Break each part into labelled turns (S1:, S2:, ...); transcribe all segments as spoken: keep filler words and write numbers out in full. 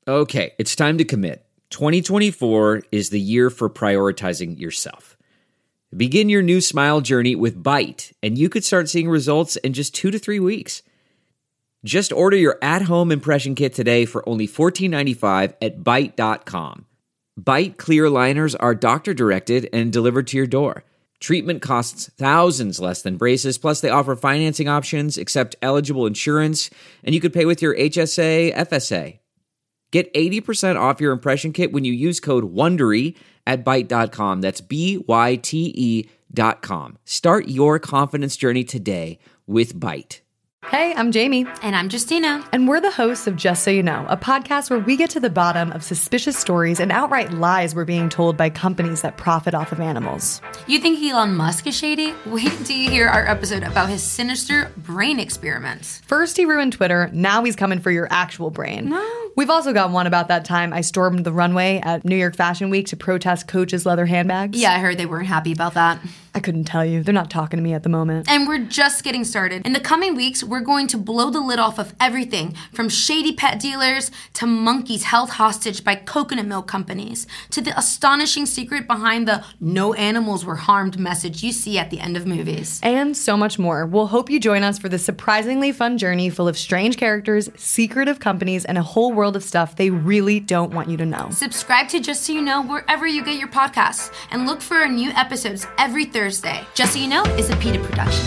S1: Okay, it's time to commit. twenty twenty-four is the year for prioritizing yourself. Begin your new smile journey with Byte, and you could start seeing results in just two to three weeks. Just order your at-home impression kit today for only fourteen ninety-five at byte dot com. Byte clear aligners are doctor-directed and delivered to your door. Treatment costs thousands less than braces, plus they offer financing options, accept eligible insurance, and you could pay with your H S A, F S A. Get eighty percent off your impression kit when you use code WONDERY at byte dot com. That's B Y T E dot com. Start your confidence journey today with Byte.
S2: Hey, I'm Jamie.
S3: And I'm Justina.
S2: And we're the hosts of Just So You Know, a podcast where we get to the bottom of suspicious stories and outright lies we're being told by companies that profit off of animals.
S3: You think Elon Musk is shady? Wait till you hear our episode about his sinister brain experiments.
S2: First he ruined Twitter, now he's coming for your actual brain.
S3: No.
S2: We've also got one about that time I stormed the runway at New York Fashion Week to protest Coach's leather handbags.
S3: Yeah, I heard they weren't happy about that.
S2: I couldn't tell you. They're not talking to me at the moment.
S3: And we're just getting started. In the coming weeks, we're going to blow the lid off of everything from shady pet dealers to monkeys held hostage by coconut milk companies to the astonishing secret behind the no animals were harmed message you see at the end of movies.
S2: And so much more. We'll hope you join us for this surprisingly fun journey full of strange characters, secretive companies, and a whole world of stuff they really don't want you to know.
S3: Subscribe to Just So You Know wherever you get your podcasts and look for our new episodes every Thursday. Just So You Know is a PETA production.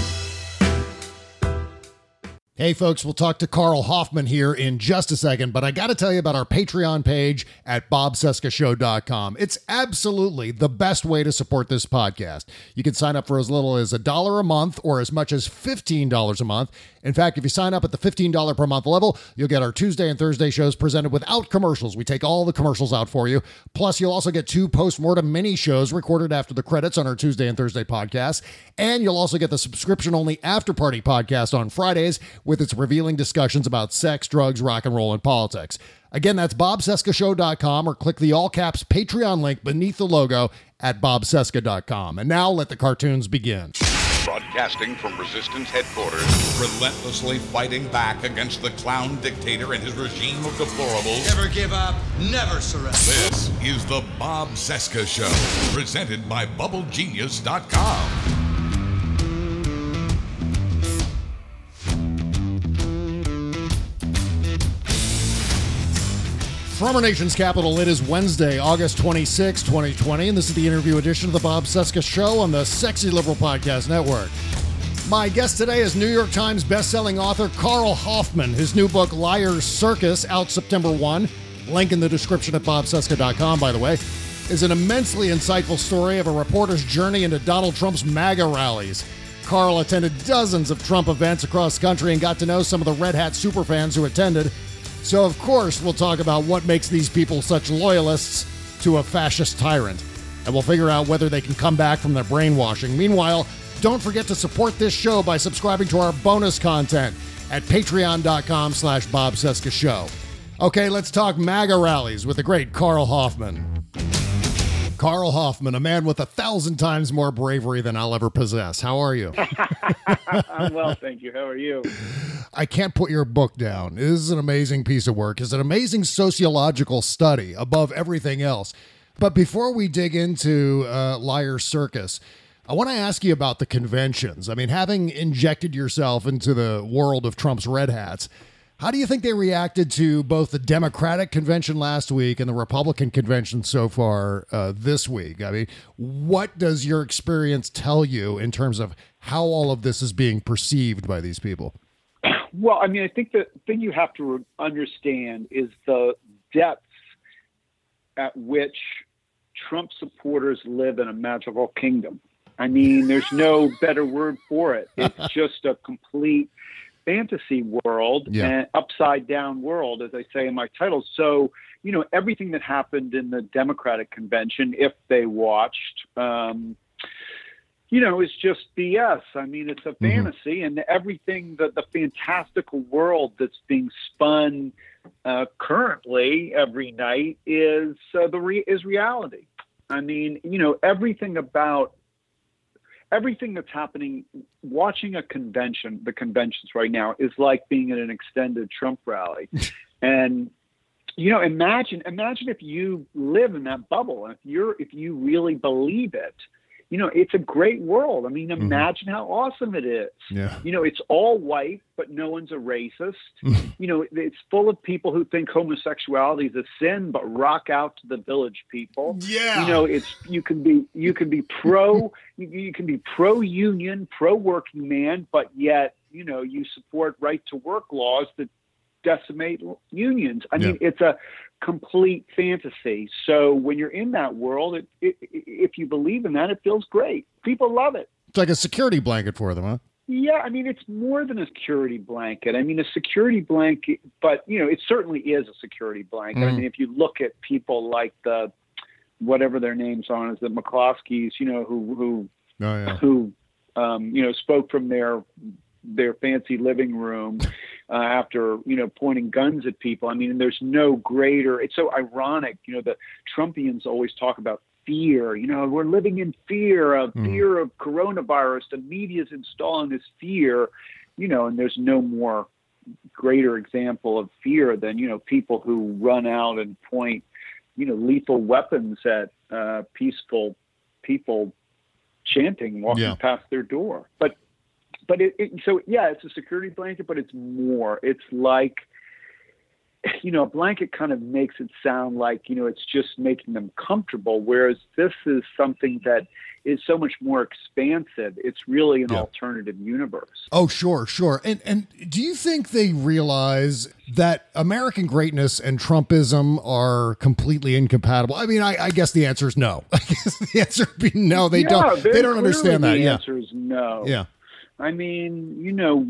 S4: Hey folks, we'll talk to Carl Hoffman here in just a second, but I got to tell you about our Patreon page at bob cesca show dot com. It's absolutely the best way to support this podcast. You can sign up for as little as a dollar a month or as much as fifteen dollars a month. In fact, if you sign up at the fifteen dollars per month level, you'll get our Tuesday and Thursday shows presented without commercials. We take all the commercials out for you. Plus, you'll also get two post-mortem mini shows recorded after the credits on our Tuesday and Thursday podcasts. And you'll also get the subscription-only After Party podcast on Fridays with its revealing discussions about sex, drugs, rock and roll, and politics. Again, that's bob cesca show dot com or click the all-caps Patreon link beneath the logo at bob cesca dot com. And now let the cartoons begin.
S5: Broadcasting from Resistance headquarters, relentlessly fighting back against the clown dictator and his regime of deplorables.
S6: Never give up, never surrender.
S5: This is the Bob Cesca Show, presented by bubble genius dot com.
S4: From our nation's capital, it is Wednesday, August twenty-sixth, twenty twenty, and this is the interview edition of the Bob Cesca Show on the Sexy Liberal Podcast Network. My guest today is New York Times bestselling author Carl Hoffman. His new book, Liar's Circus, out September first, link in the description at bob cesca dot com, by the way, is an immensely insightful story of a reporter's journey into Donald Trump's MAGA rallies. Carl attended dozens of Trump events across the country and got to know some of the Red Hat superfans who attended. So, of course, we'll talk about what makes these people such loyalists to a fascist tyrant. And we'll figure out whether they can come back from their brainwashing. Meanwhile, don't forget to support this show by subscribing to our bonus content at patreon dot com slash Bob Cesca Show. Okay, let's talk MAGA rallies with the great Carl Hoffman. Carl Hoffman, a man with a thousand times more bravery than I'll ever possess. How are you?
S7: I'm well, thank you. How are you?
S4: I can't put your book down. This is an amazing piece of work. It's an amazing sociological study above everything else. But before we dig into uh, Liar's Circus, I want to ask you about the conventions. I mean, having injected yourself into the world of Trump's Red Hats, how do you think they reacted to both the Democratic convention last week and the Republican convention so far uh, this week? I mean, what does your experience tell you in terms of how all of this is being perceived by these people?
S7: Well, I mean, I think the thing you have to understand is the depths at which Trump supporters live in a magical kingdom. I mean, there's no better word for it. It's just a complete fantasy world,
S4: yeah.
S7: and upside down world, as I say in my title. So, you know, everything that happened in the Democratic convention, if they watched, um, you know, is just B S. I mean, it's a fantasy, mm-hmm. and everything that the fantastical world that's being spun uh, currently every night is uh, the re- is reality. I mean, you know, everything about everything that's happening, watching a convention, the conventions right now, is like being at an extended Trump rally. And you know, imagine imagine if you live in that bubble, if you're if you really believe it. You know, it's a great world. I mean, imagine mm-hmm. how awesome it is.
S4: Yeah.
S7: You know, it's all white, but no one's a racist. You know, it's full of people who think homosexuality is a sin, but rock out to the Village People.
S4: Yeah.
S7: You know, it's you can be you can be pro you, you can be pro union, pro working man, but yet you know you support right to work laws that decimate unions. I mean, yeah. it's a complete fantasy. So when you're in that world, it, it, if you believe in that, it feels great. People love it.
S4: It's like a security blanket for them, huh?
S7: Yeah, I mean, it's more than a security blanket. I mean, a security blanket, but, you know, it certainly is a security blanket. Mm. I mean, if you look at people like the, whatever their names are, is the McCloskeys, you know, who, who,
S4: oh, yeah.
S7: who um, you know, spoke from their their fancy living room uh, after, you know, pointing guns at people. I mean, and there's no greater, it's so ironic, you know, the Trumpians always talk about fear, you know, we're living in fear of mm. fear of coronavirus. The media's installing this fear, you know, and there's no more greater example of fear than, you know, people who run out and point, you know, lethal weapons at uh, peaceful people chanting, walking
S4: yeah.
S7: past their door. But But it, it, so, yeah, it's a security blanket, but it's more. It's like, you know, a blanket kind of makes it sound like, you know, it's just making them comfortable, whereas this is something that is so much more expansive. It's really an yeah. alternative universe.
S4: Oh, sure, sure. And and do you think they realize that American greatness and Trumpism are completely incompatible? I mean, I, I guess the answer is no. I guess the answer would be no. They
S7: yeah,
S4: don't. They don't understand that.
S7: The
S4: yeah.
S7: answer is no.
S4: Yeah.
S7: I mean, you know,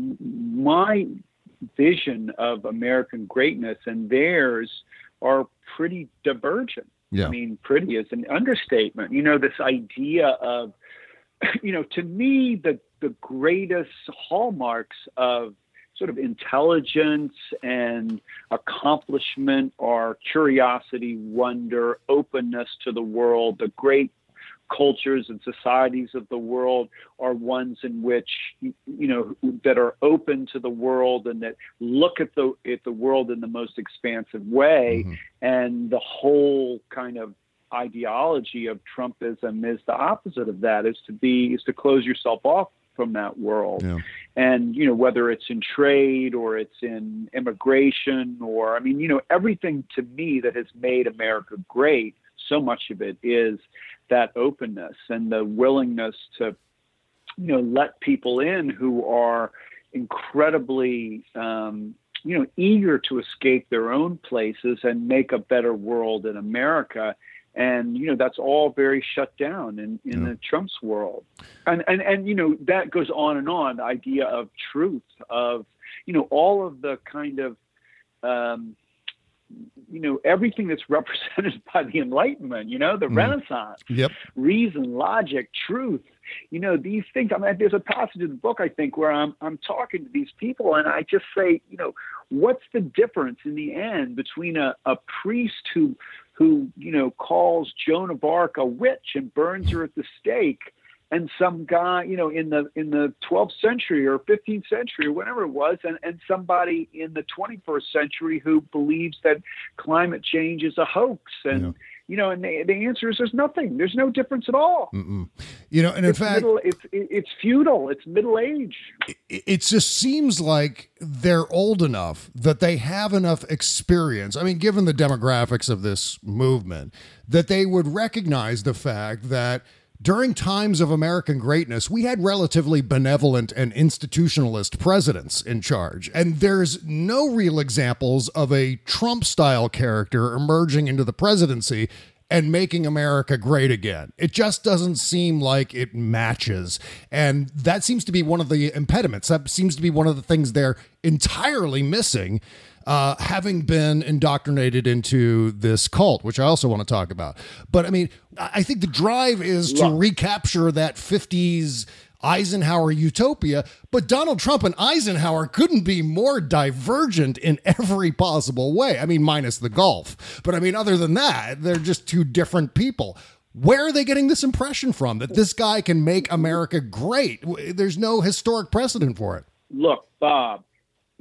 S7: my vision of American greatness and theirs are pretty divergent.
S4: Yeah.
S7: I mean, pretty is an understatement. You know, this idea of, you know, to me, the, the greatest hallmarks of sort of intelligence and accomplishment are curiosity, wonder, openness to the world. The great cultures and societies of the world are ones in which, you know, that are open to the world and that look at the at the world in the most expansive way. Mm-hmm. And the whole kind of ideology of Trumpism is the opposite of that, is to be is to close yourself off from that world.
S4: Yeah.
S7: And, you know, whether it's in trade or it's in immigration or, I mean, you know, everything to me that has made America great, so much of it is that openness and the willingness to, you know, let people in who are incredibly, um, you know, eager to escape their own places and make a better world in America. And, you know, that's all very shut down in, in yeah. the Trump's world. And, and, and, you know, that goes on and on, the idea of truth, of, you know, all of the kind of, um, you know, everything that's represented by the Enlightenment, you know, the mm. Renaissance,
S4: yep.
S7: reason, logic, truth, you know, these things. I mean, there's a passage in the book, I think, where I'm, I'm talking to these people and I just say, you know, what's the difference in the end between a, a priest who, who, you know, calls Joan of Arc a witch and burns her at the stake, and some guy, you know, in the in the twelfth century or fifteenth century or whatever it was, and, and somebody in the twenty-first century who believes that climate change is a hoax. And, yeah. you know, and the, the answer is there's nothing. There's no difference at all.
S4: Mm-mm. You know, and in
S7: it's
S4: fact,
S7: middle, it's it's feudal. It's middle age.
S4: It, it just seems like they're old enough that they have enough experience. I mean, given the demographics of this movement, that they would recognize the fact that during times of American greatness, we had relatively benevolent and institutionalist presidents in charge. And there's no real examples of a Trump-style character emerging into the presidency and making America great again. It just doesn't seem like it matches. And that seems to be one of the impediments. That seems to be one of the things they're entirely missing, uh, having been indoctrinated into this cult, which I also want to talk about. But I mean, I think the drive is to recapture that fifties Eisenhower utopia, but Donald Trump and Eisenhower couldn't be more divergent in every possible way. I mean, minus the golf. But I mean, other than that, they're just two different people. Where are they getting this impression from that this guy can make America great? There's no historic precedent for it.
S7: Look, Bob,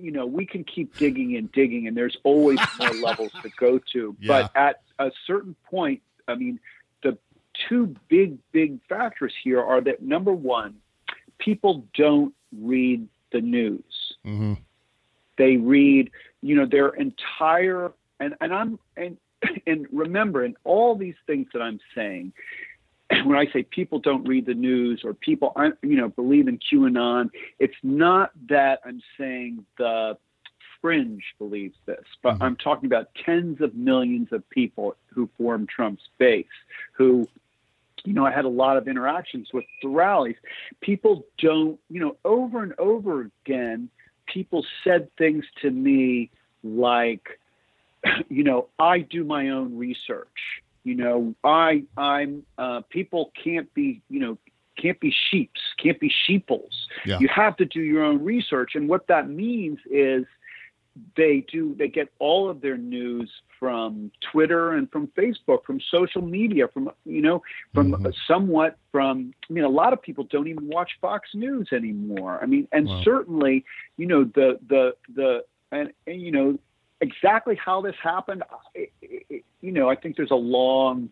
S7: you know, we can keep digging and digging, and there's always more levels to go to.
S4: Yeah.
S7: But at a certain point, I mean, the two big, big factors here are that, number one, people don't read the news.
S4: Mm-hmm.
S7: They read, you know, their entire, and, and I'm, and, and remember, in all these things that I'm saying, when I say people don't read the news or people aren't, you know, believe in QAnon, it's not that I'm saying the fringe believes this, but
S4: Mm-hmm.
S7: I'm talking about tens of millions of people who form Trump's base, who, you know, I had a lot of interactions with the rallies. People don't, you know, over and over again, people said things to me like, you know, I do my own research. You know, I, I'm, uh, people can't be, you know, can't be sheeps, can't be sheeples.
S4: Yeah.
S7: You have to do your own research. And what that means is they do, they get all of their news from Twitter and from Facebook, from social media, from, you know, from
S4: Mm-hmm.
S7: somewhat from, I mean, a lot of people don't even watch Fox News anymore. I mean, and
S4: Wow.
S7: certainly, you know, the, the, the, and, and you know, exactly how this happened, it, it, you know, I think there's a long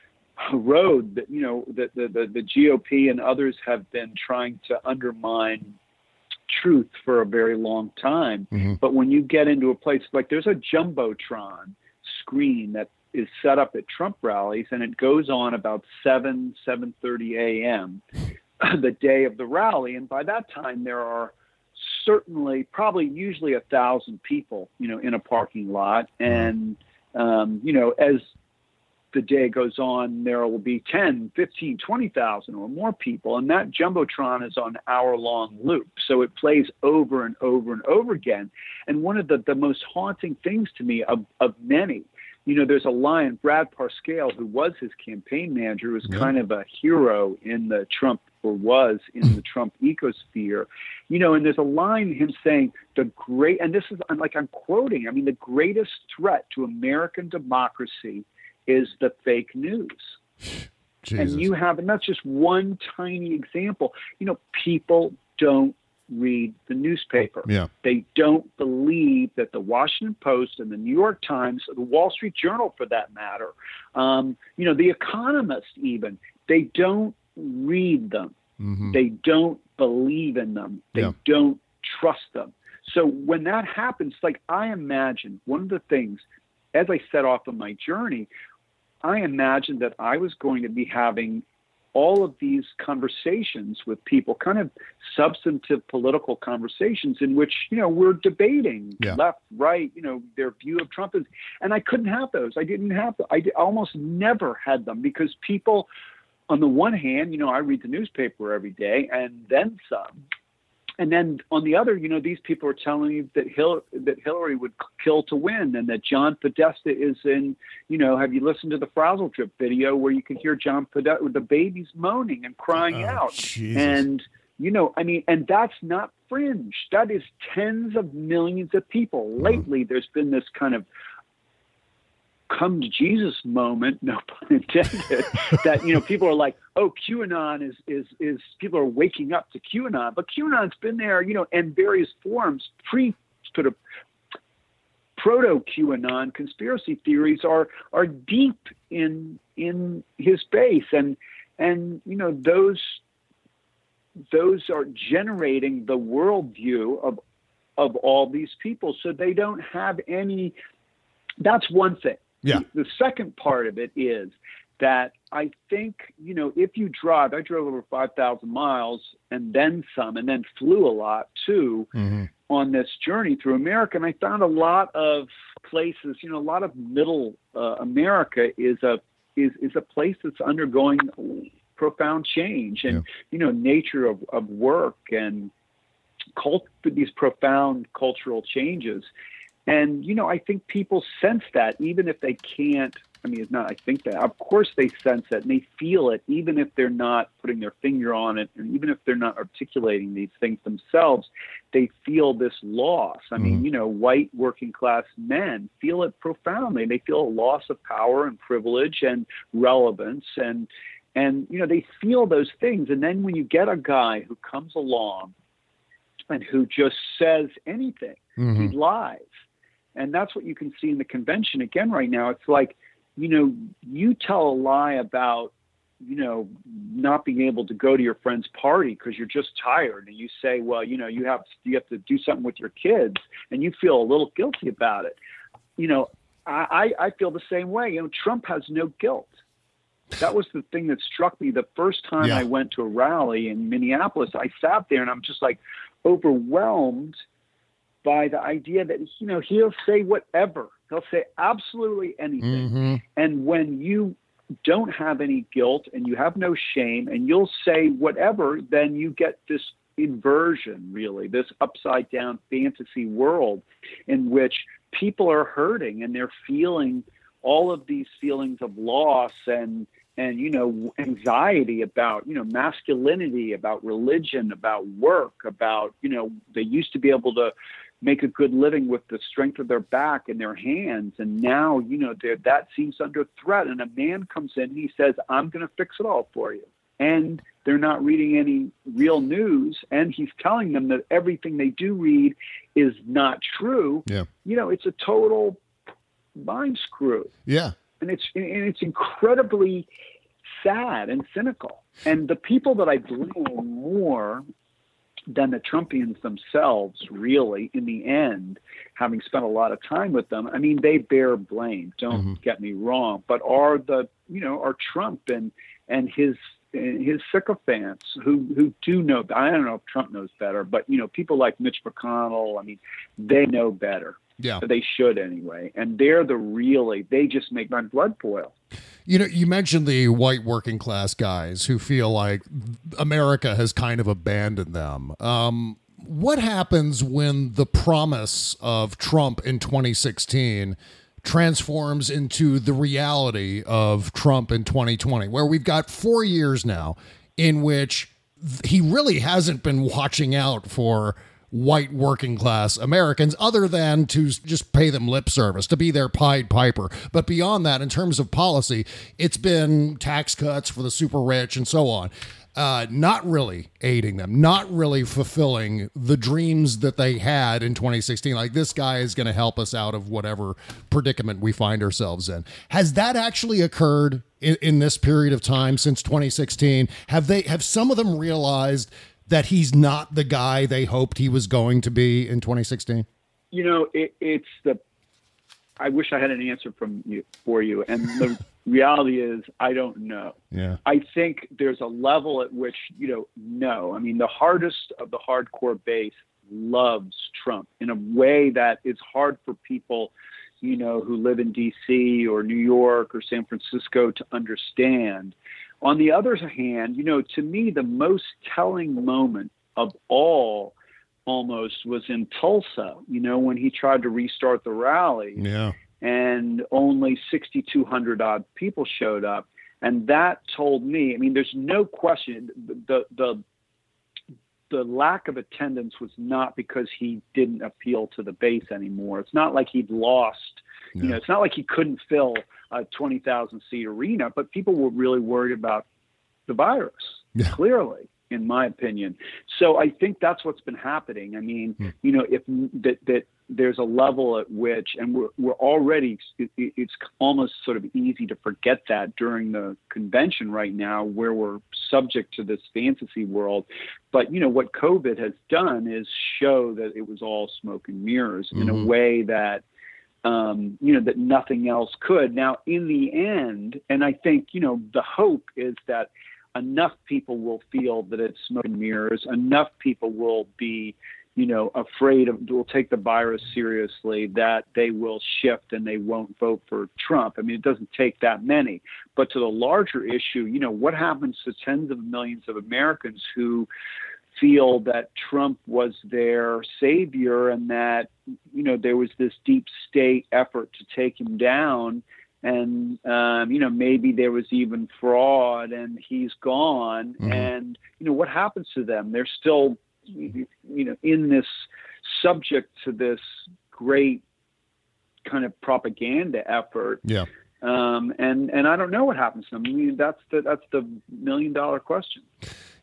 S7: road that, you know, that the, the, the G O P and others have been trying to undermine truth for a very long time.
S4: Mm-hmm.
S7: But when you get into a place like there's a Jumbotron screen that is set up at Trump rallies, and it goes on about seven, seven thirty a.m. the day of the rally. And by that time, there are certainly probably usually a thousand people, you know, in a parking lot. And, um, you know, as the day goes on, there will be ten, fifteen, twenty thousand or more people. And that Jumbotron is on an hour long loop. So it plays over and over and over again. And one of the, the most haunting things to me of, of many, you know, there's a line, Brad Parscale, who was his campaign manager, was
S4: Yeah.
S7: kind of a hero in the Trump, or was in the Trump ecosphere, you know, and there's a line, him saying the great, and this is, I'm like, I'm quoting, I mean, the greatest threat to American democracy is the fake news.
S4: Jesus.
S7: And you have, and that's just one tiny example, you know, people don't read the newspaper.
S4: Yeah.
S7: They don't believe that the Washington Post and the New York Times, or the Wall Street Journal for that matter, um, you know, the Economist even, they don't read them.
S4: Mm-hmm.
S7: They don't believe in them. They
S4: Yeah.
S7: don't trust them. So when that happens, like I imagine one of the things, as I set off on my journey, I imagined that I was going to be having all of these conversations with people, kind of substantive political conversations in which, you know, we're debating
S4: Yeah.
S7: left, right, you know, their view of Trump is, and I couldn't have those. I didn't have them. I d- almost never had them because people, on the one hand, you know, I read the newspaper every day and then some. And then on the other, you know, these people are telling you that Hil- that Hillary would kill to win, and that John Podesta is in, you know, have you listened to the Frazzle Drip video where you can hear John Podesta with the babies moaning and crying
S4: Oh,
S7: out?
S4: Jesus.
S7: And, you know, I mean, and that's not fringe. That is tens of millions of people. Lately, there's been this kind of come to Jesus moment, no pun intended, that, you know, people are like, oh, QAnon is, is, is people are waking up to QAnon, but QAnon's been there, you know, in various forms, pre sort of proto QAnon conspiracy theories are, are deep in, in his base. And, and, you know, those, those are generating the worldview of, of all these people. So they don't have any, that's one thing.
S4: Yeah.
S7: The second part of it is that I think, you know, if you drive, I drove over five thousand miles and then some, and then flew a lot too
S4: Mm-hmm.
S7: on this journey through America. And I found a lot of places, you know, a lot of middle uh, America is a, is, is a place that's undergoing profound change and,
S4: Yeah.
S7: you know, nature of, of work and cult, these profound cultural changes. And, you know, I think people sense that even if they can't, I mean, it's not, I think that, of course they sense it and they feel it, even if they're not putting their finger on it. And even if they're not articulating these things themselves, they feel this loss. I mean,
S4: Mhm.
S7: you know, white working class men feel it profoundly. They feel a loss of power and privilege and relevance. And, and, you know, they feel those things. And then when you get a guy who comes along and who just says anything.
S4: Mm-hmm.
S7: He lies. And that's what you can see in the convention again right now. It's like, you know, you tell a lie about, you know, not being able to go to your friend's party because you're just tired, and you say, well, you know, you have you have to do something with your kids, and you feel a little guilty about it. You know, I, I feel the same way. You know, Trump has no guilt. That was the thing that struck me the first time
S4: Yeah.
S7: I went to a rally in Minneapolis. I sat there and I'm just like overwhelmed by the idea that, you know, he'll say whatever. He'll say absolutely anything.
S4: Mm-hmm.
S7: And when you don't have any guilt and you have no shame and you'll say whatever, then you get this inversion, really, this upside down fantasy world in which people are hurting and they're feeling all of these feelings of loss and, and, you know, anxiety about, you know, masculinity, about religion, about work, about, you know, they used to be able to make a good living with the strength of their back and their hands. And now, you know, that seems under threat. And a man comes in and he says, I'm going to fix it all for you. And they're not reading any real news. And he's telling them that everything they do read is not true.
S4: Yeah.
S7: You know, it's a total mind screw.
S4: Yeah.
S7: And it's, and it's incredibly sad and cynical. And the people that I blame more than the Trumpians themselves, really, in the end, having spent a lot of time with them, I mean, they bear blame, don't
S4: Mm-hmm.
S7: get me wrong, but are the, you know, are Trump and, and his, his sycophants who, who do know, I don't know if Trump knows better, but, you know, people like Mitch McConnell, I mean, they know better.
S4: Yeah.
S7: They should anyway. And they're the really, they just make my blood boil.
S4: You know, you mentioned the white working class guys who feel like America has kind of abandoned them. Um, what happens when the promise of Trump in twenty sixteen transforms into the reality of Trump in twenty twenty, where we've got four years now in which he really hasn't been watching out for white working class Americans other than to just pay them lip service, to be their Pied Piper. But beyond that, in terms of policy, it's been tax cuts for the super rich and so on. Uh, not really aiding them, not really fulfilling the dreams that they had in twenty sixteen. Like, this guy is going to help us out of whatever predicament we find ourselves in. Has that actually occurred in, in this period of time since twenty sixteen? Have they, have some of them realized that he's not the guy they hoped he was going to be in twenty sixteen?
S7: You know, it, it's the, I wish I had an answer from you for you. And the reality is, I don't know.
S4: Yeah.
S7: I think there's a level at which, you know, no, I mean, the hardest of the hardcore base loves Trump in a way that is hard for people, you know, who live in D C or New York or San Francisco to understand. On the other hand, you know, to me, the most telling moment of all almost was in Tulsa, you know, when he tried to restart the rally.
S4: Yeah.
S7: And only sixty-two hundred odd people showed up. And that told me, I mean, there's no question, the, the, the lack of attendance was not because he didn't appeal to the base anymore. It's not like he'd lost,
S4: Yeah.
S7: you know, it's not like he couldn't fill a twenty thousand seat arena, but people were really worried about the virus,
S4: Yeah.
S7: clearly, in my opinion. So I think that's what's been happening. I mean,
S4: Hmm.
S7: you know, if that, that there's a level at which, and we're, we're already, it, it's almost sort of easy to forget that during the convention right now, where we're subject to this fantasy world. But, you know, what COVID has done is show that it was all smoke and mirrors in
S4: Mhm.
S7: a way that, Um, you know, that nothing else could. Now, in the end, and I think, you know, the hope is that enough people will feel that it's smoke and mirrors, enough people will be, you know, afraid of, will take the virus seriously, that they will shift and they won't vote for Trump. I mean, it doesn't take that many. But to the larger issue, you know, what happens to tens of millions of Americans who feel that Trump was their savior and that, you know, there was this deep state effort to take him down. And, um, you know, maybe there was even fraud and he's gone.
S4: Mhm.
S7: And, you know, what happens to them? They're still, you know, in this subject to this great kind of propaganda effort.
S4: Yeah.
S7: Um, and, and I don't know what happens to them. I mean, that's the, that's the million dollar question.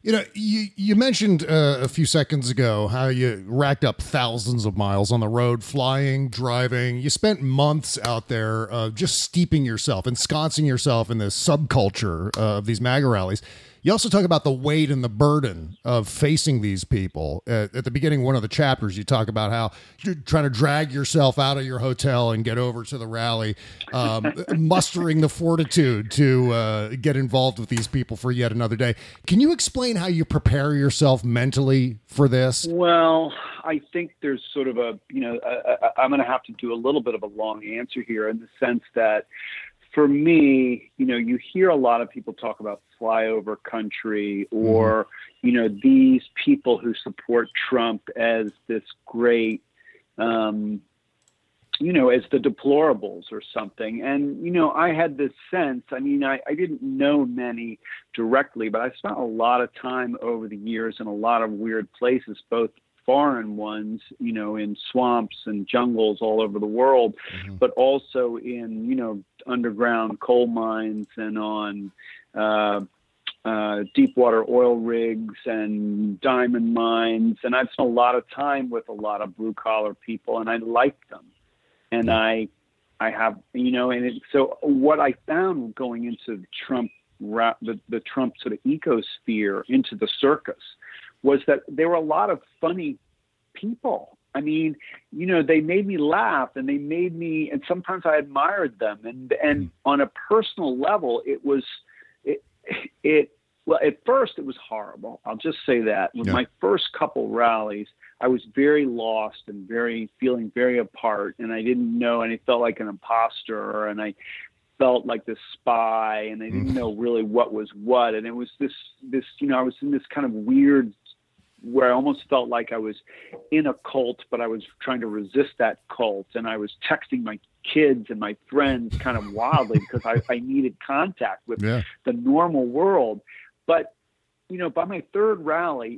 S4: You know, you, you mentioned uh, a few seconds ago how you racked up thousands of miles on the road, flying, driving. You spent months out there uh, just steeping yourself, ensconcing yourself in the subculture uh, of these MAGA rallies. You also talk about the weight and the burden of facing these people. Uh, at the beginning of one of the chapters, you talk about how you're trying to drag yourself out of your hotel and get over to the rally, um, mustering the fortitude to uh, get involved with these people for yet another day. Can you explain how you prepare yourself mentally for this?
S7: Well, I think there's sort of a, you know, I, I, I'm going to have to do a little bit of a long answer here in the sense that for me, you know, you hear a lot of people talk about flyover country or, mm-hmm. you know, these people who support Trump as this great, um, you know, as the deplorables or something. And, you know, I had this sense, I mean, I, I didn't know many directly, but I spent a lot of time over the years in a lot of weird places, both foreign ones, you know, in swamps and jungles all over the world, mm-hmm. but also in, you know, underground coal mines and on uh, uh, deep water oil rigs and diamond mines. And I've spent a lot of time with a lot of blue collar people, and I like them. And mm-hmm. I, I have, you know, and it, so what I found going into Trump, the, the Trump sort of ecosphere, into the circus, was that there were a lot of funny people. I mean, you know, they made me laugh and they made me, and sometimes I admired them. And, and on a personal level, it was, it, it, well, at first it was horrible. I'll just say that. With yeah. my first couple rallies, I was very lost and very, feeling very apart. And I didn't know, and I felt like an imposter, and I felt like this spy, and I didn't know really what was what. And it was this, this, you know, I was in this kind of weird, where I almost felt like I was in a cult, but I was trying to resist that cult. And I was texting my kids and my friends kind of wildly because I, I needed contact with yeah. the normal world. But, you know, by my third rally,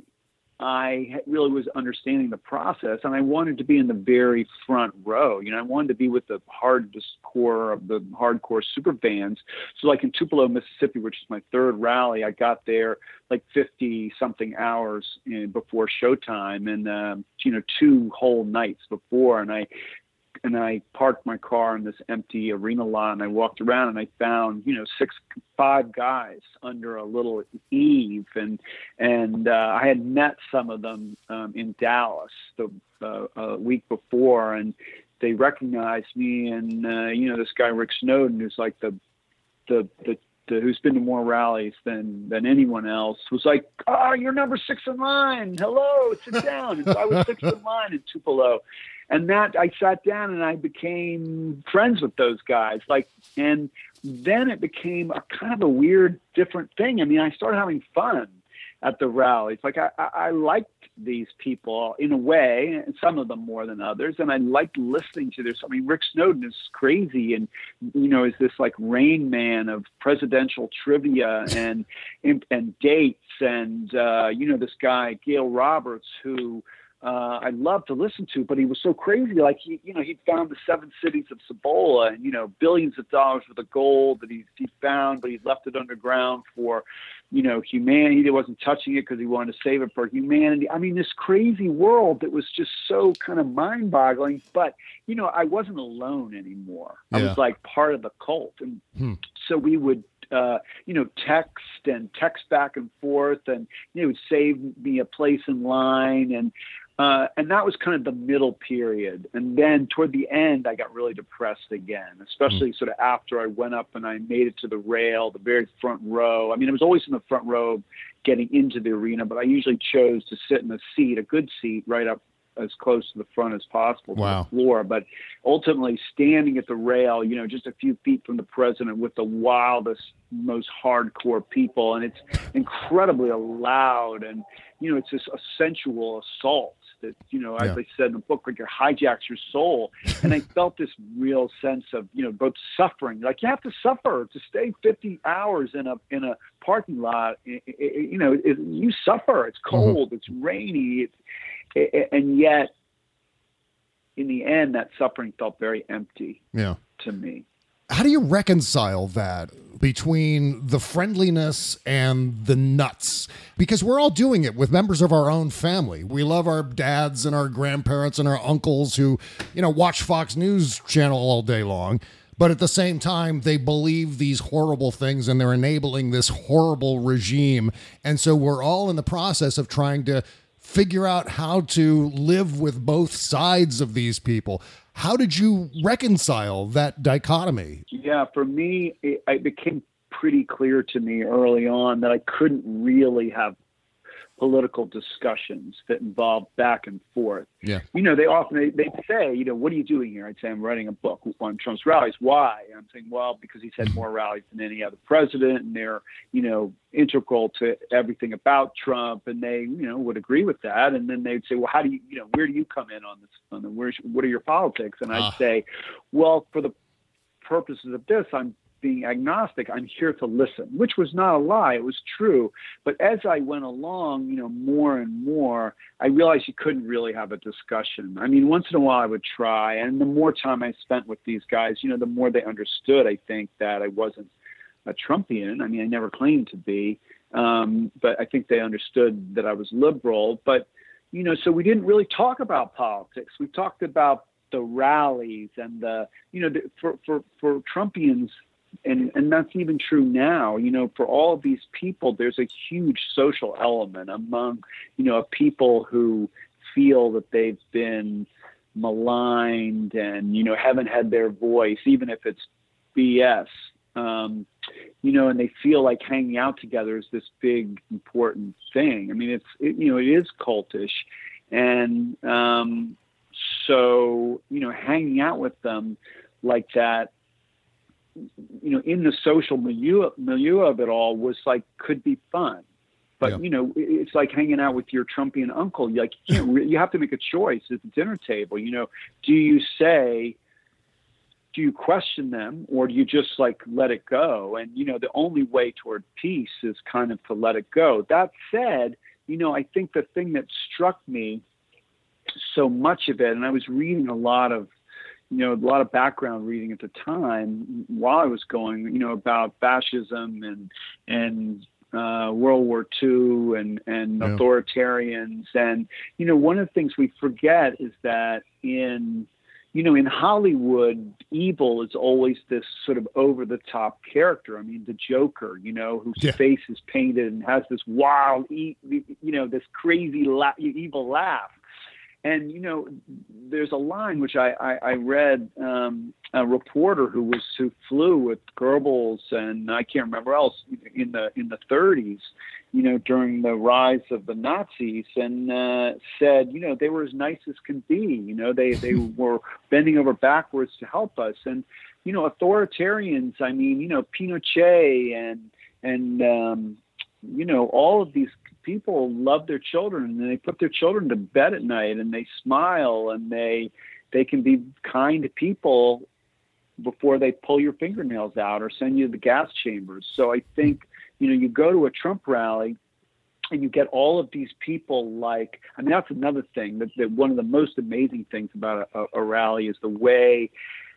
S7: I really was understanding the process, and I wanted to be in the very front row. You know, I wanted to be with the hardest core of the hardcore super fans. So like in Tupelo, Mississippi, which is my third rally, I got there like fifty something hours in, before showtime, and, um, you know, two whole nights before. And I, and I parked my car in this empty arena lot, and I walked around, and I found, you know, six, five guys under a little eave. And, and, uh, I had met some of them, um, in Dallas the, uh, a week before, and they recognized me. And, uh, you know, this guy, Rick Snowden, who's like the, the, the, the who's been to more rallies than, than anyone else, was like, "Oh, you're number six in line. Hello, sit down." And so I was six in line in Tupelo. And that I sat down and I became friends with those guys. Like, and then it became a kind of a weird, different thing. I mean, I started having fun at the rallies. Like I, I, I liked these people in a way, and some of them more than others. And I liked listening to this. I mean, Rick Snowden is crazy, and, you know, is this like Rain Man of presidential trivia and, and, and dates. And, uh, you know, this guy, Gail Roberts, who, Uh, I love to listen to, but he was so crazy. Like he, you know, he found the seven cities of Cibola, and, you know, billions of dollars worth of gold that he he found, but he left it underground for, you know, humanity. He wasn't touching it because he wanted to save it for humanity. I mean, this crazy world that was just so kind of mind-boggling. But, you know, I wasn't alone anymore. Yeah. I was like part of the cult, and hmm. so we would. Uh, you know, text and text back and forth, and, you know, it would save me a place in line. And, uh, and that was kind of the middle period. And then toward the end, I got really depressed again, especially mm. sort of after I went up and I made it to the rail, the very front row. I mean, I was always in the front row getting into the arena, but I usually chose to sit in a seat, a good seat, right up as close to the front as possible to wow. the floor. But ultimately standing at the rail, you know, just a few feet from the president with the wildest, most hardcore people. And it's incredibly loud. And, you know, it's this a sensual assault that, you know, as yeah. I said in the book, like it hijacks your soul. And I felt this real sense of, you know, both suffering, like you have to suffer to stay fifty hours in a, in a parking lot. It, it, you know, it, you suffer. It's cold. Mm-hmm. It's rainy. It's, and yet, in the end, that suffering felt very empty
S4: yeah.
S7: to me.
S4: How do you reconcile that? between the friendliness and the nuts, because we're all doing it with members of our own family. We love our dads and our grandparents and our uncles who, you know, watch Fox News Channel all day long. But at the same time, they believe these horrible things and they're enabling this horrible regime. And so we're all in the process of trying to figure out how to live with both sides of these people. How did you reconcile that dichotomy?
S7: Yeah, for me, it, it became pretty clear to me early on that I couldn't really have political discussions that involved back and forth.
S4: Yeah.
S7: You know, they often, they, they'd say, you know, what are you doing here? I'd say, I'm writing a book on Trump's rallies. Why? And I'm saying, well, because he's had more rallies than any other president, and they're, you know, integral to everything about Trump. And they, you know, would agree with that. And then they'd say, well, how do you, you know, where do you come in on this? On the, where's, what are your politics? And I'd
S4: uh.
S7: say, well, for the purposes of this, I'm being agnostic. I'm here to listen, which was not a lie. It was true. But as I went along, you know, more and more, I realized you couldn't really have a discussion. I mean, once in a while I would try. And the more time I spent with these guys, you know, the more they understood, I think, that I wasn't a Trumpian. I mean, I never claimed to be. Um, but I think they understood that I was liberal. But, you know, so we didn't really talk about politics. We talked about the rallies and the, you know, the, for, for, for Trumpians, And and that's even true now. You know, for all of these people, there's a huge social element among, you know, people who feel that they've been maligned and, you know, haven't had their voice, even if it's B S. Um, you know, and they feel like hanging out together is this big, important thing. I mean, it's, it, you know, it is cultish. And um, so, you know, hanging out with them like that, you know, in the social milieu, milieu of it all was like, could be fun. But, yeah. you know, it's like hanging out with your Trumpian uncle. You like, you know, you have to make a choice at the dinner table. You know, do you say, do you question them, or do you just like let it go? And, you know, the only way toward peace is kind of to let it go. That said, you know, I think the thing that struck me so much of it, and I was reading a lot of, you know, a lot of background reading at the time while I was going, you know, about fascism and, and, uh, World War Two and, and yeah. authoritarians. And, you know, one of the things we forget is that in, you know, in Hollywood, evil is always this sort of over the top character. I mean, the Joker, you know, whose yeah. face is painted and has this wild, you know, this crazy la- evil laugh. And, you know, there's a line which I, I, I read, um, a reporter who was who flew with Goebbels and I can't remember else in the in the thirties, you know, during the rise of the Nazis, and uh, said, you know, they were as nice as can be. You know, they, they were bending over backwards to help us. And, you know, authoritarians, I mean, you know, Pinochet and, and um, you know, all of these people love their children, and they put their children to bed at night, and they smile, and they they can be kind to people before they pull your fingernails out or send you to the gas chambers. So I think, you know, you go to a Trump rally and you get all of these people like, I mean, that's another thing that, that one of the most amazing things about a, a rally is the way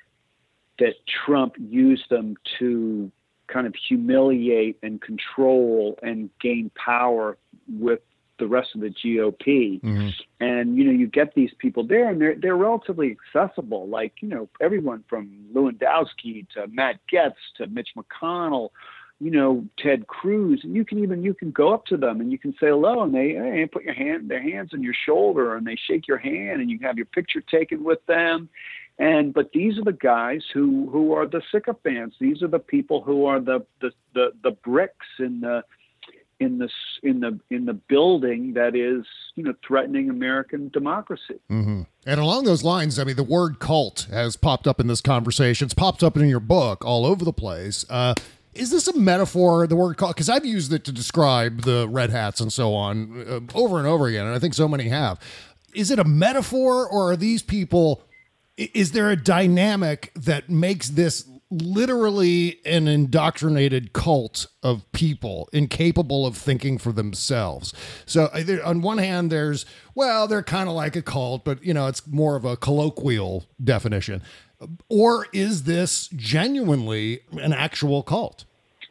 S7: that Trump used them to kind of humiliate and control and gain power with the rest of the G O P. Mm-hmm. And, you know, you get these people there and they're, they're relatively accessible. Like, you know, everyone from Lewandowski to Matt Gaetz to Mitch McConnell, you know, Ted Cruz, and you can even, you can go up to them and you can say hello, and they hey, put your hand, their hands on your shoulder, and they shake your hand, and you have your picture taken with them. And, but these are the guys who, who are the sycophants. These are the people who are the, the, the, the bricks in the, in the, in the, in the building that is, you know, threatening American democracy.
S4: Mm-hmm. And along those lines, I mean, the word cult has popped up in this conversation. It's popped up in your book all over the place. Uh, Is this a metaphor, the word cult? Because I've used it to describe the Red Hats and so on uh, over and over again, and I think so many have. Is it a metaphor, or are these people, is there a dynamic that makes this literally an indoctrinated cult of people incapable of thinking for themselves? So on one hand, there's, well, they're kind of like a cult, but, you know, it's more of a colloquial definition. Or is this genuinely an actual cult?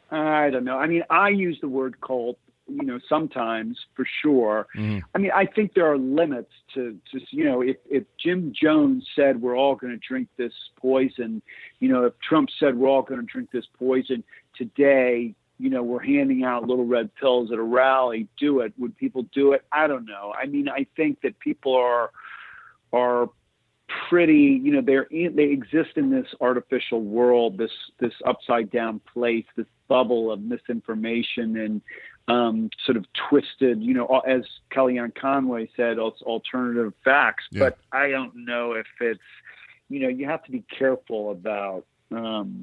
S7: I don't know. I mean, I use the word cult, you know, sometimes for sure. Mm. I mean, I think there are limits to, to you know, if, if Jim Jones said we're all going to drink this poison, you know, if Trump said we're all going to drink this poison today, you know, we're handing out little red pills at a rally, do it. Would people do it? I don't know. I mean, I think that people are, are pretty, you know, they're in, they exist in this artificial world, this, this upside down place, this bubble of misinformation and um, sort of twisted, you know, as Kellyanne Conway said, alternative facts. Yeah. But I don't know if it's, you know, you have to be careful about um,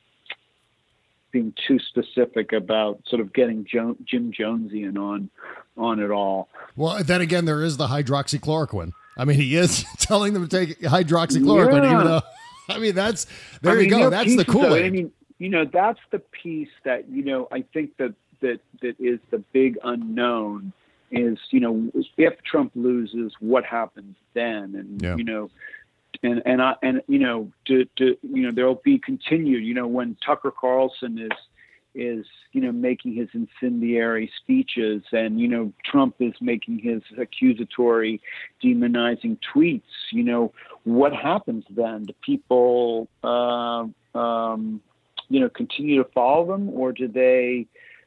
S7: being too specific about sort of getting jo- Jim Jonesian on, on it all.
S4: Well, then again, there is the hydroxychloroquine. I mean, he is telling them to take hydroxychloroquine, yeah. even though, I mean, that's, there I you mean, go. That's the Kool-Aid.
S7: I mean, you know, that's the piece that, you know, I think that, that, that is the big unknown is, you know, if Trump loses, what happens then? And, yeah. you know, and, and I, and, you know, to, to, you know, there'll be continued, you know, when Tucker Carlson is, is, you know, making his incendiary speeches and, you know, Trump is making his accusatory, demonizing tweets, you know, what happens then? Do people, uh, um, you know, continue to follow them or do they,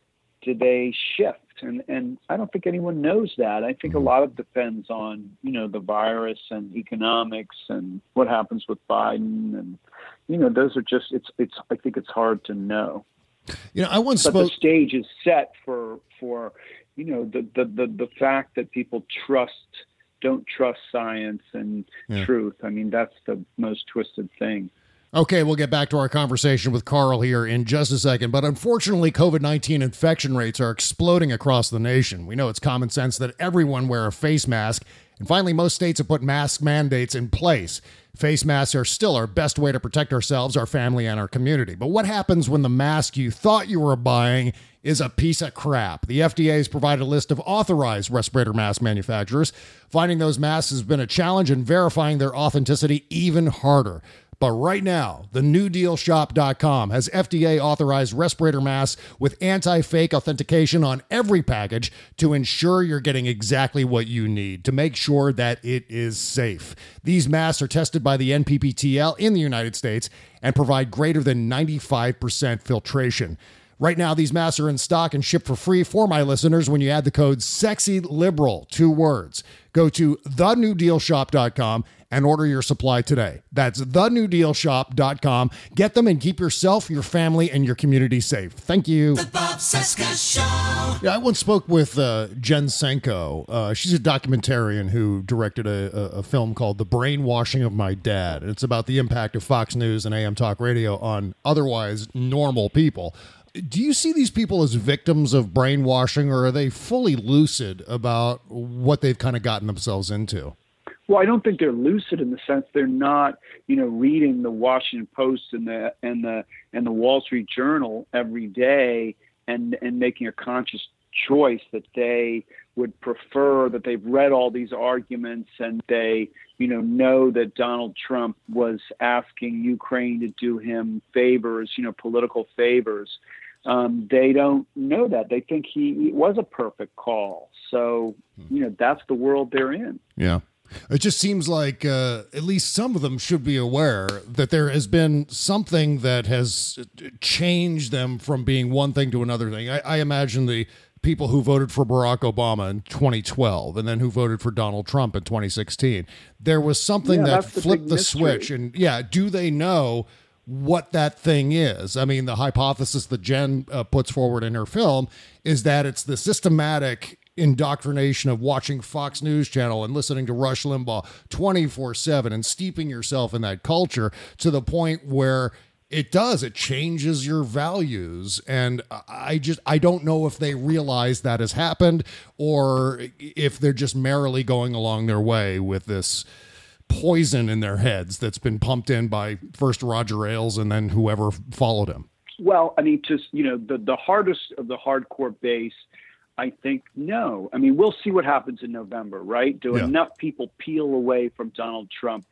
S7: do they shift? And, and I don't think anyone knows that. I think a lot of depends on, you know, the virus and economics and what happens with Biden. And, you know, those are just, it's, it's, I think it's hard to know.
S4: You know, I once
S7: but
S4: spoke.
S7: The stage is set for, for, you know, the, the, the, the fact that people trust, don't trust science and yeah. truth. I mean, that's the most twisted thing.
S4: Okay, we'll get back to our conversation with Carl here in just a second. But unfortunately, COVID nineteen infection rates are exploding across the nation. We know it's common sense that everyone wear a face mask. And finally, most states have put mask mandates in place. Face masks are still our best way to protect ourselves, our family, and our community. But what happens when the mask you thought you were buying is a piece of crap? The F D A has provided a list of authorized respirator mask manufacturers. Finding those masks has been a challenge and verifying their authenticity even harder. But right now, the new deal shop dot com has F D A-authorized respirator masks with anti-fake authentication on every package to ensure you're getting exactly what you need to make sure that it is safe. These masks are tested by the N P P T L in the United States and provide greater than ninety-five percent filtration. Right now, these masks are in stock and shipped for free for my listeners when you add the code SEXYLIBERAL, two words. Go to the new deal shop dot com and order your supply today. That's the new deal shop dot com. Get them and keep yourself, your family, and your community safe. Thank you.
S8: The Bob Cesca Show.
S4: Yeah, I once spoke with uh, Jen Senko. Uh, she's a documentarian who directed a, a, a film called The Brainwashing of My Dad. And it's about the impact of Fox News and A M Talk Radio on otherwise normal people. Do you see these people as victims of brainwashing, or are they fully lucid about what they've kind of gotten themselves into?
S7: Well, I don't think they're lucid in the sense they're not, you know, reading the Washington Post and the and the and the Wall Street Journal every day and and making a conscious choice that they would prefer, that they've read all these arguments and they, you know, know that Donald Trump was asking Ukraine to do him favors, you know, political favors. Um, they don't know that. They think he it was a perfect call. So, you know, that's the world they're in.
S4: Yeah. It just seems like uh, at least some of them should be aware that there has been something that has changed them from being one thing to another thing. I, I imagine the people who voted for Barack Obama in twenty twelve and then who voted for Donald Trump in twenty sixteen. There was something
S7: yeah,
S4: that flipped the, the switch. And yeah, do they know what that thing is? I mean, the hypothesis that Jen uh, puts forward in her film is that it's the systematic indoctrination of watching Fox News Channel and listening to Rush Limbaugh twenty-four seven and steeping yourself in that culture to the point where it does, it changes your values. And I just, I don't know if they realize that has happened or if they're just merrily going along their way with this poison in their heads that's been pumped in by first Roger Ailes and then whoever followed him.
S7: Well, I mean, just, you know, the, the hardest of the hardcore base, I think, no. I mean, we'll see what happens in November, right? Do
S4: Yeah.
S7: enough people peel away from Donald Trump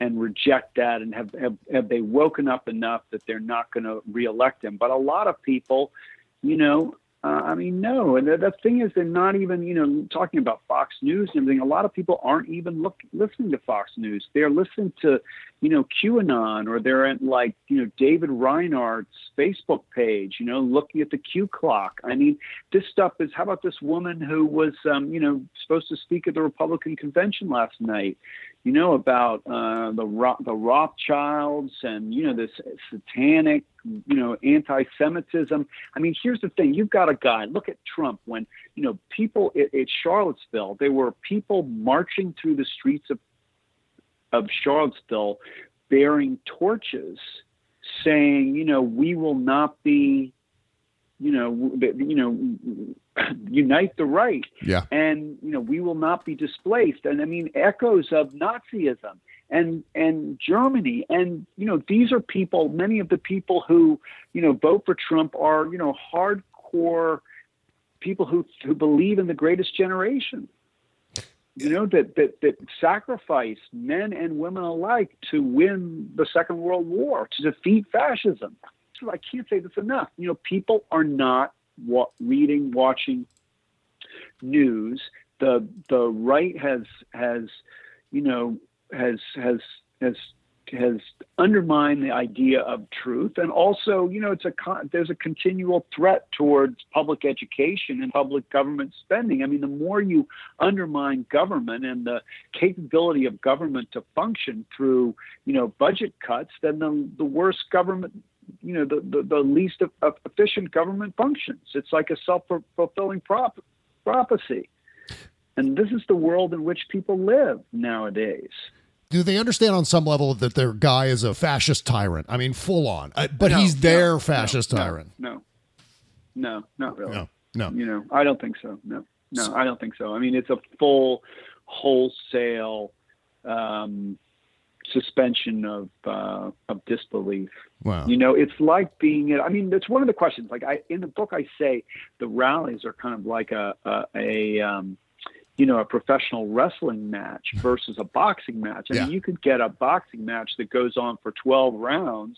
S7: and reject that, and have, have, have they woken up enough that they're not going to reelect him? But a lot of people, you know, uh, I mean, no. And the, the thing is, they're not even, you know, talking about Fox News and everything. A lot of people aren't even look, listening to Fox News. They're listening to, you know, QAnon, or they're at, like, you know, David Reinhardt's Facebook page, you know, looking at the Q clock. I mean, this stuff is, how about this woman who was, um, you know, supposed to speak at the Republican convention last night, you know, about uh, the Ro- the Rothschilds and, you know, this satanic, you know, anti-Semitism. I mean, here's the thing. You've got a guy, look at Trump, when, you know, people at, at Charlottesville, there were people marching through the streets of of Charlottesville bearing torches saying, you know, we will not be, you know, you know, unite the right.
S4: Yeah.
S7: And, you know, we will not be displaced. And I mean, echoes of Nazism and, and Germany. And, you know, these are people, many of the people who, you know, vote for Trump are, you know, hardcore people who, who believe in the greatest generation. You know, that, that, that sacrificed men and women alike to win the Second World War, to defeat fascism. So I can't say this enough. You know, people are not wa- reading, watching news. The the right has has, you know, has has has has undermined the idea of truth, and also, you know, it's a con- there's a continual threat towards public education and public government spending. I mean, the more you undermine government and the capability of government to function through, you know, budget cuts, then the, the worse government, you know, the, the, the least of, of efficient government functions. It's like a self-fulfilling prop- prophecy. And this is the world in which people live nowadays.
S4: Do they understand on some level that their guy is a fascist tyrant? I mean, full on. Uh, but
S7: No,
S4: he's their
S7: no,
S4: fascist
S7: no,
S4: tyrant.
S7: No, no, not really.
S4: No, no.
S7: You know, I don't think so. No, no, I don't think so. I mean, it's a full, wholesale um, suspension of uh, of disbelief.
S4: Wow.
S7: You know, it's like being. I mean, that's one of the questions. Like I in the book, I say the rallies are kind of like a a. a um, you know, a professional wrestling match versus a boxing match. I
S4: Yeah.
S7: mean, you could get a boxing match that goes on for twelve rounds,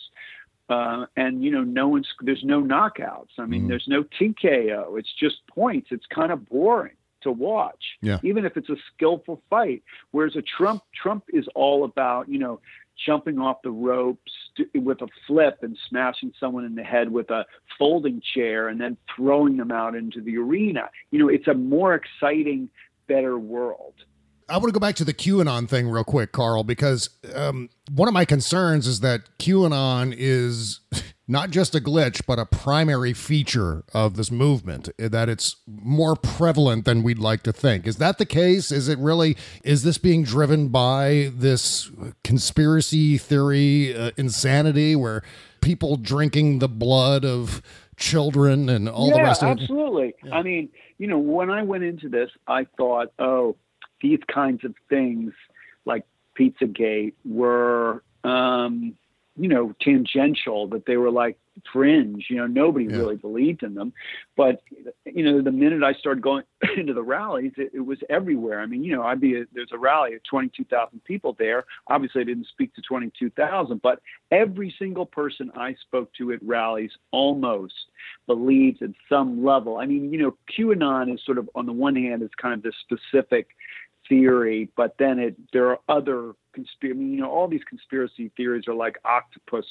S7: uh, and, you know, no one's, there's no knockouts. I mean,
S4: Mm.
S7: there's no T K O. It's just points. It's kind of boring to watch,
S4: Yeah.
S7: even if it's a skillful fight. Whereas a Trump, Trump is all about, you know, jumping off the ropes with a flip and smashing someone in the head with a folding chair and then throwing them out into the arena. You know, it's a more exciting, better world.
S4: I want to go back to the QAnon thing real quick, Carl, because um, one of my concerns is that QAnon is not just a glitch, but a primary feature of this movement, that it's more prevalent than we'd like to think. Is that the case? Is it really, is this being driven by this conspiracy theory uh, insanity where people drinking the blood of children and all
S7: yeah,
S4: the rest of it?
S7: Absolutely. Yeah. I mean, you know, when I went into this, I thought, oh, these kinds of things like Pizzagate were, um, you know, tangential, that they were like fringe, you know, nobody yeah. really believed in them. But, you know, the minute I started going into the rallies, it, it was everywhere. I mean, you know, I'd be, a, there's a rally of twenty-two thousand people there. Obviously I didn't speak to twenty-two thousand, but every single person I spoke to at rallies almost believed at some level. I mean, you know, QAnon is sort of, on the one hand, is kind of this specific theory, but then it, there are other conspiracy, I mean, you know, all these conspiracy theories are like octopus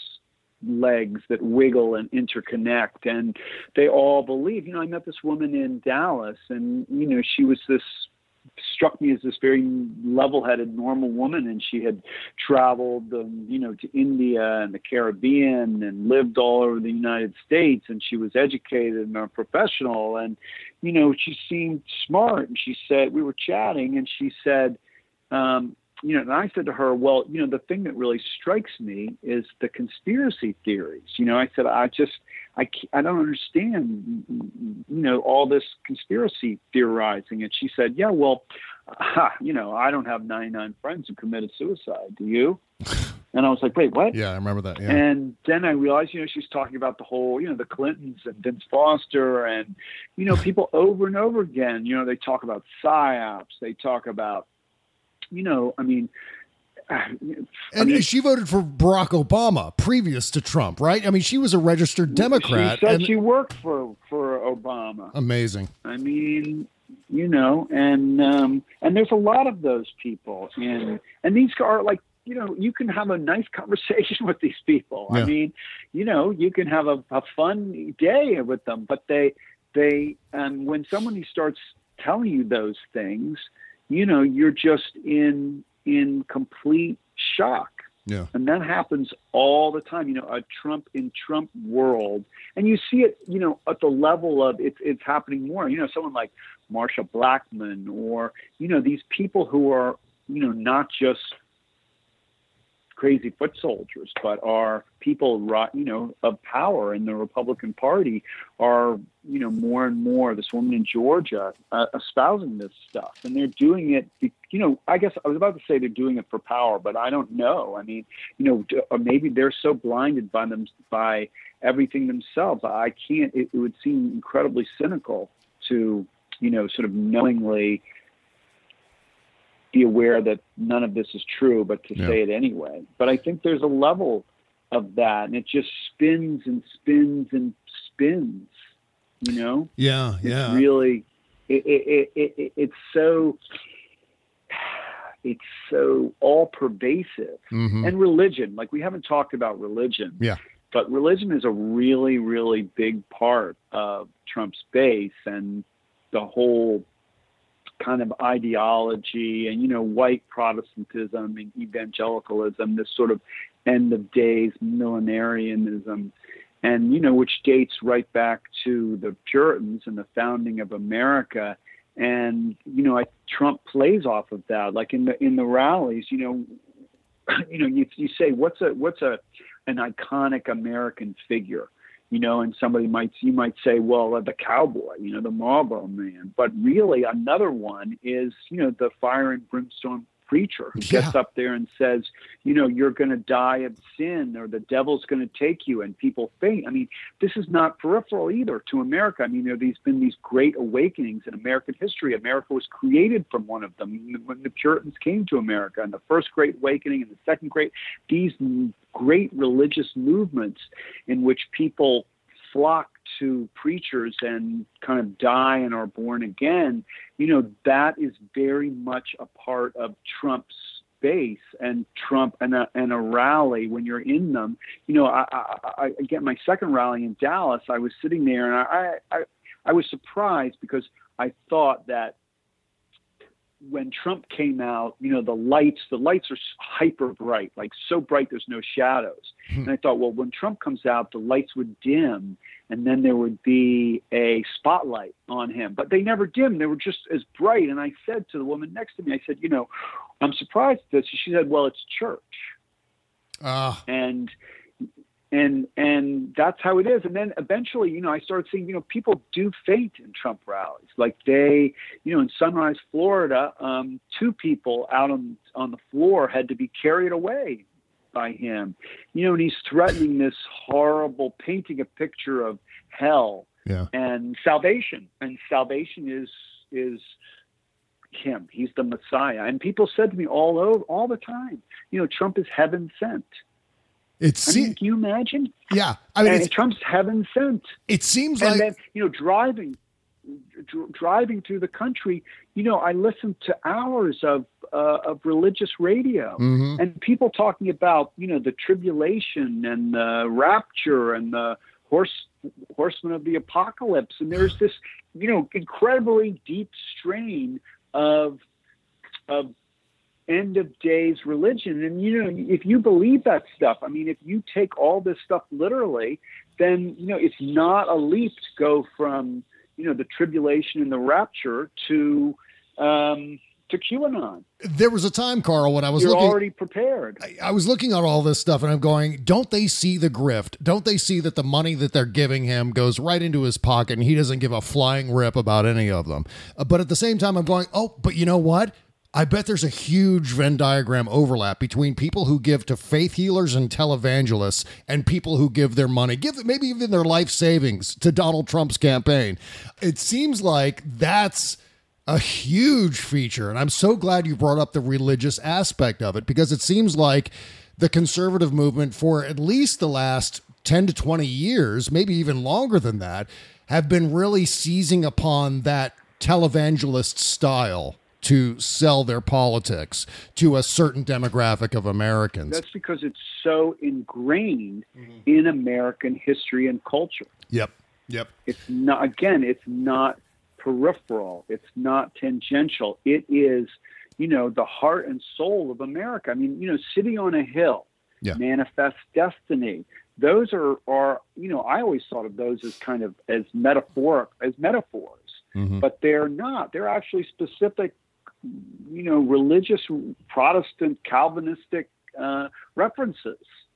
S7: legs that wiggle and interconnect, and they all believe. You know, I met this woman in Dallas, and, you know, she was this, struck me as this very level-headed, normal woman, and she had traveled, um, you know, to India and the Caribbean and lived all over the United States, and she was educated and a professional, and, you know, she seemed smart, and she said, we were chatting, and she said, um, you know, and I said to her, well, you know, the thing that really strikes me is the conspiracy theories. You know, I said, I just, I, I don't understand, you know, all this conspiracy theorizing. And she said, yeah, well, uh, you know, I don't have ninety-nine friends who committed suicide. Do you? And I was like, wait, what?
S4: Yeah, I remember that. Yeah.
S7: And then I realized, you know, she's talking about the whole, you know, the Clintons and Vince Foster and, you know, people over and over again, you know, they talk about psyops. They talk about, you know, I mean,
S4: And
S7: I mean,
S4: she voted for Barack Obama previous to Trump, right? I mean, she was a registered Democrat.
S7: She said
S4: and
S7: she worked for, for Obama.
S4: Amazing.
S7: I mean, you know, and um, and there's a lot of those people, and and these are like, you know, you can have a nice conversation with these people.
S4: Yeah.
S7: I mean, you know, you can have a, a fun day with them, but they they um, when somebody starts telling you those things, you know, you're just in in complete shock.
S4: Yeah.
S7: And that happens all the time, you know, a Trump in Trump world. And you see it, you know, at the level of it's, it's happening more, you know, someone like Marsha Blackman or, you know, these people who are, you know, not just crazy foot soldiers, but are people, you know, of power in the Republican Party are, you know, more and more, this woman in Georgia uh, espousing this stuff. And they're doing it, you know, I guess I was about to say they're doing it for power, but I don't know. I mean, you know, or maybe they're so blinded by them, by everything themselves. I can't, it, it would seem incredibly cynical to, you know, sort of knowingly be aware that none of this is true, but to
S4: Yeah.
S7: say it anyway. But I think there's a level of that, and it just spins and spins and spins, you know?
S4: Yeah, yeah.
S7: It's really, it, it, it, it, it's so, it's so all pervasive.
S4: Mhm.
S7: And religion, like we haven't talked about religion.
S4: Yeah.
S7: But religion is a really, really big part of Trump's base, and the whole kind of ideology and, you know, white Protestantism and evangelicalism, this sort of end of days millenarianism, and, you know, which dates right back to the Puritans and the founding of America. And, you know, I, Trump plays off of that, like in the, in the rallies, you know, you know, you, you say, what's a, what's a, an iconic American figure? You know, and somebody might, you might say, well, uh, the cowboy, you know, the Marlboro Man. But really another one is, you know, the fire and brimstone preacher who gets
S4: Yeah.
S7: up there and says, you know, you're going to die of sin, or the devil's going to take you, and people faint. I mean, this is not peripheral either to America. I mean, there have been these great awakenings in American history. America was created from one of them when the Puritans came to America, and the first Great Awakening and the second Great, these great religious movements in which people flock to preachers and kind of die and are born again, you know, that is very much a part of Trump's base and Trump and a, and a rally when you're in them. You know, I, I, I get my second rally in Dallas. I was sitting there and I, I, I was surprised because I thought that when Trump came out, you know, the lights, the lights are hyper bright, like so bright there's no shadows. And I thought, well, when Trump comes out, the lights would dim and then there would be a spotlight on him. But they never dimmed. They were just as bright. And I said to the woman next to me, I said, you know, I'm surprised at this. She said, well, it's church.
S4: Uh,
S7: And And and that's how it is. And then eventually, you know, I started seeing, you know, people do faint in Trump rallies. Like they, you know, in Sunrise, Florida, um, two people out on on the floor had to be carried away by him. You know, and he's threatening this horrible, painting a picture of hell
S4: yeah.
S7: and salvation. And salvation is is him. He's the Messiah. And people said to me all over, all the time, you know, Trump is heaven sent.
S4: It's
S7: I mean, can you imagine?
S4: yeah. I mean,
S7: and
S4: it's,
S7: Trump's heaven sent.
S4: it seems
S7: And
S4: like
S7: then, you know, driving, dr- driving through the country, you know, I listened to hours of uh, of religious radio
S4: Mhm.
S7: and people talking about, you know, the tribulation and the rapture and the horse horsemen of the apocalypse. And there's this, you know, incredibly deep strain of of end of days religion. And, you know, if you believe that stuff, I mean, if you take all this stuff literally, then, you know, it's not a leap to go from, you know, the tribulation and the rapture to, um, to QAnon.
S4: there was a time, Carl, when I was
S7: You're
S4: looking.
S7: already prepared.
S4: I was looking at all this stuff and I'm going, don't they see the grift? Don't they see that the money that they're giving him goes right into his pocket and he doesn't give a flying rip about any of them? Uh, but at the same time, I'm going, oh, but you know what? I bet there's a huge Venn diagram overlap between people who give to faith healers and televangelists and people who give their money, give maybe even their life savings to Donald Trump's campaign. It seems like that's a huge feature. And I'm so glad you brought up the religious aspect of it, because it seems like the conservative movement for at least the last ten to twenty years, maybe even longer than that, have been really seizing upon that televangelist style to sell their politics to a certain demographic of Americans.
S7: That's because it's so ingrained
S4: mm-hmm.
S7: in American history and culture.
S4: Yep. Yep.
S7: It's not, again, it's not peripheral. It's not tangential. It is, you know, the heart and soul of America. I mean, you know, City on a Hill,
S4: yeah.
S7: Manifest Destiny. Those are, are, you know, I always thought of those as kind of as metaphoric, as metaphors, mm-hmm. but they're not. They're actually specific, you know, religious, Protestant, Calvinistic uh, references.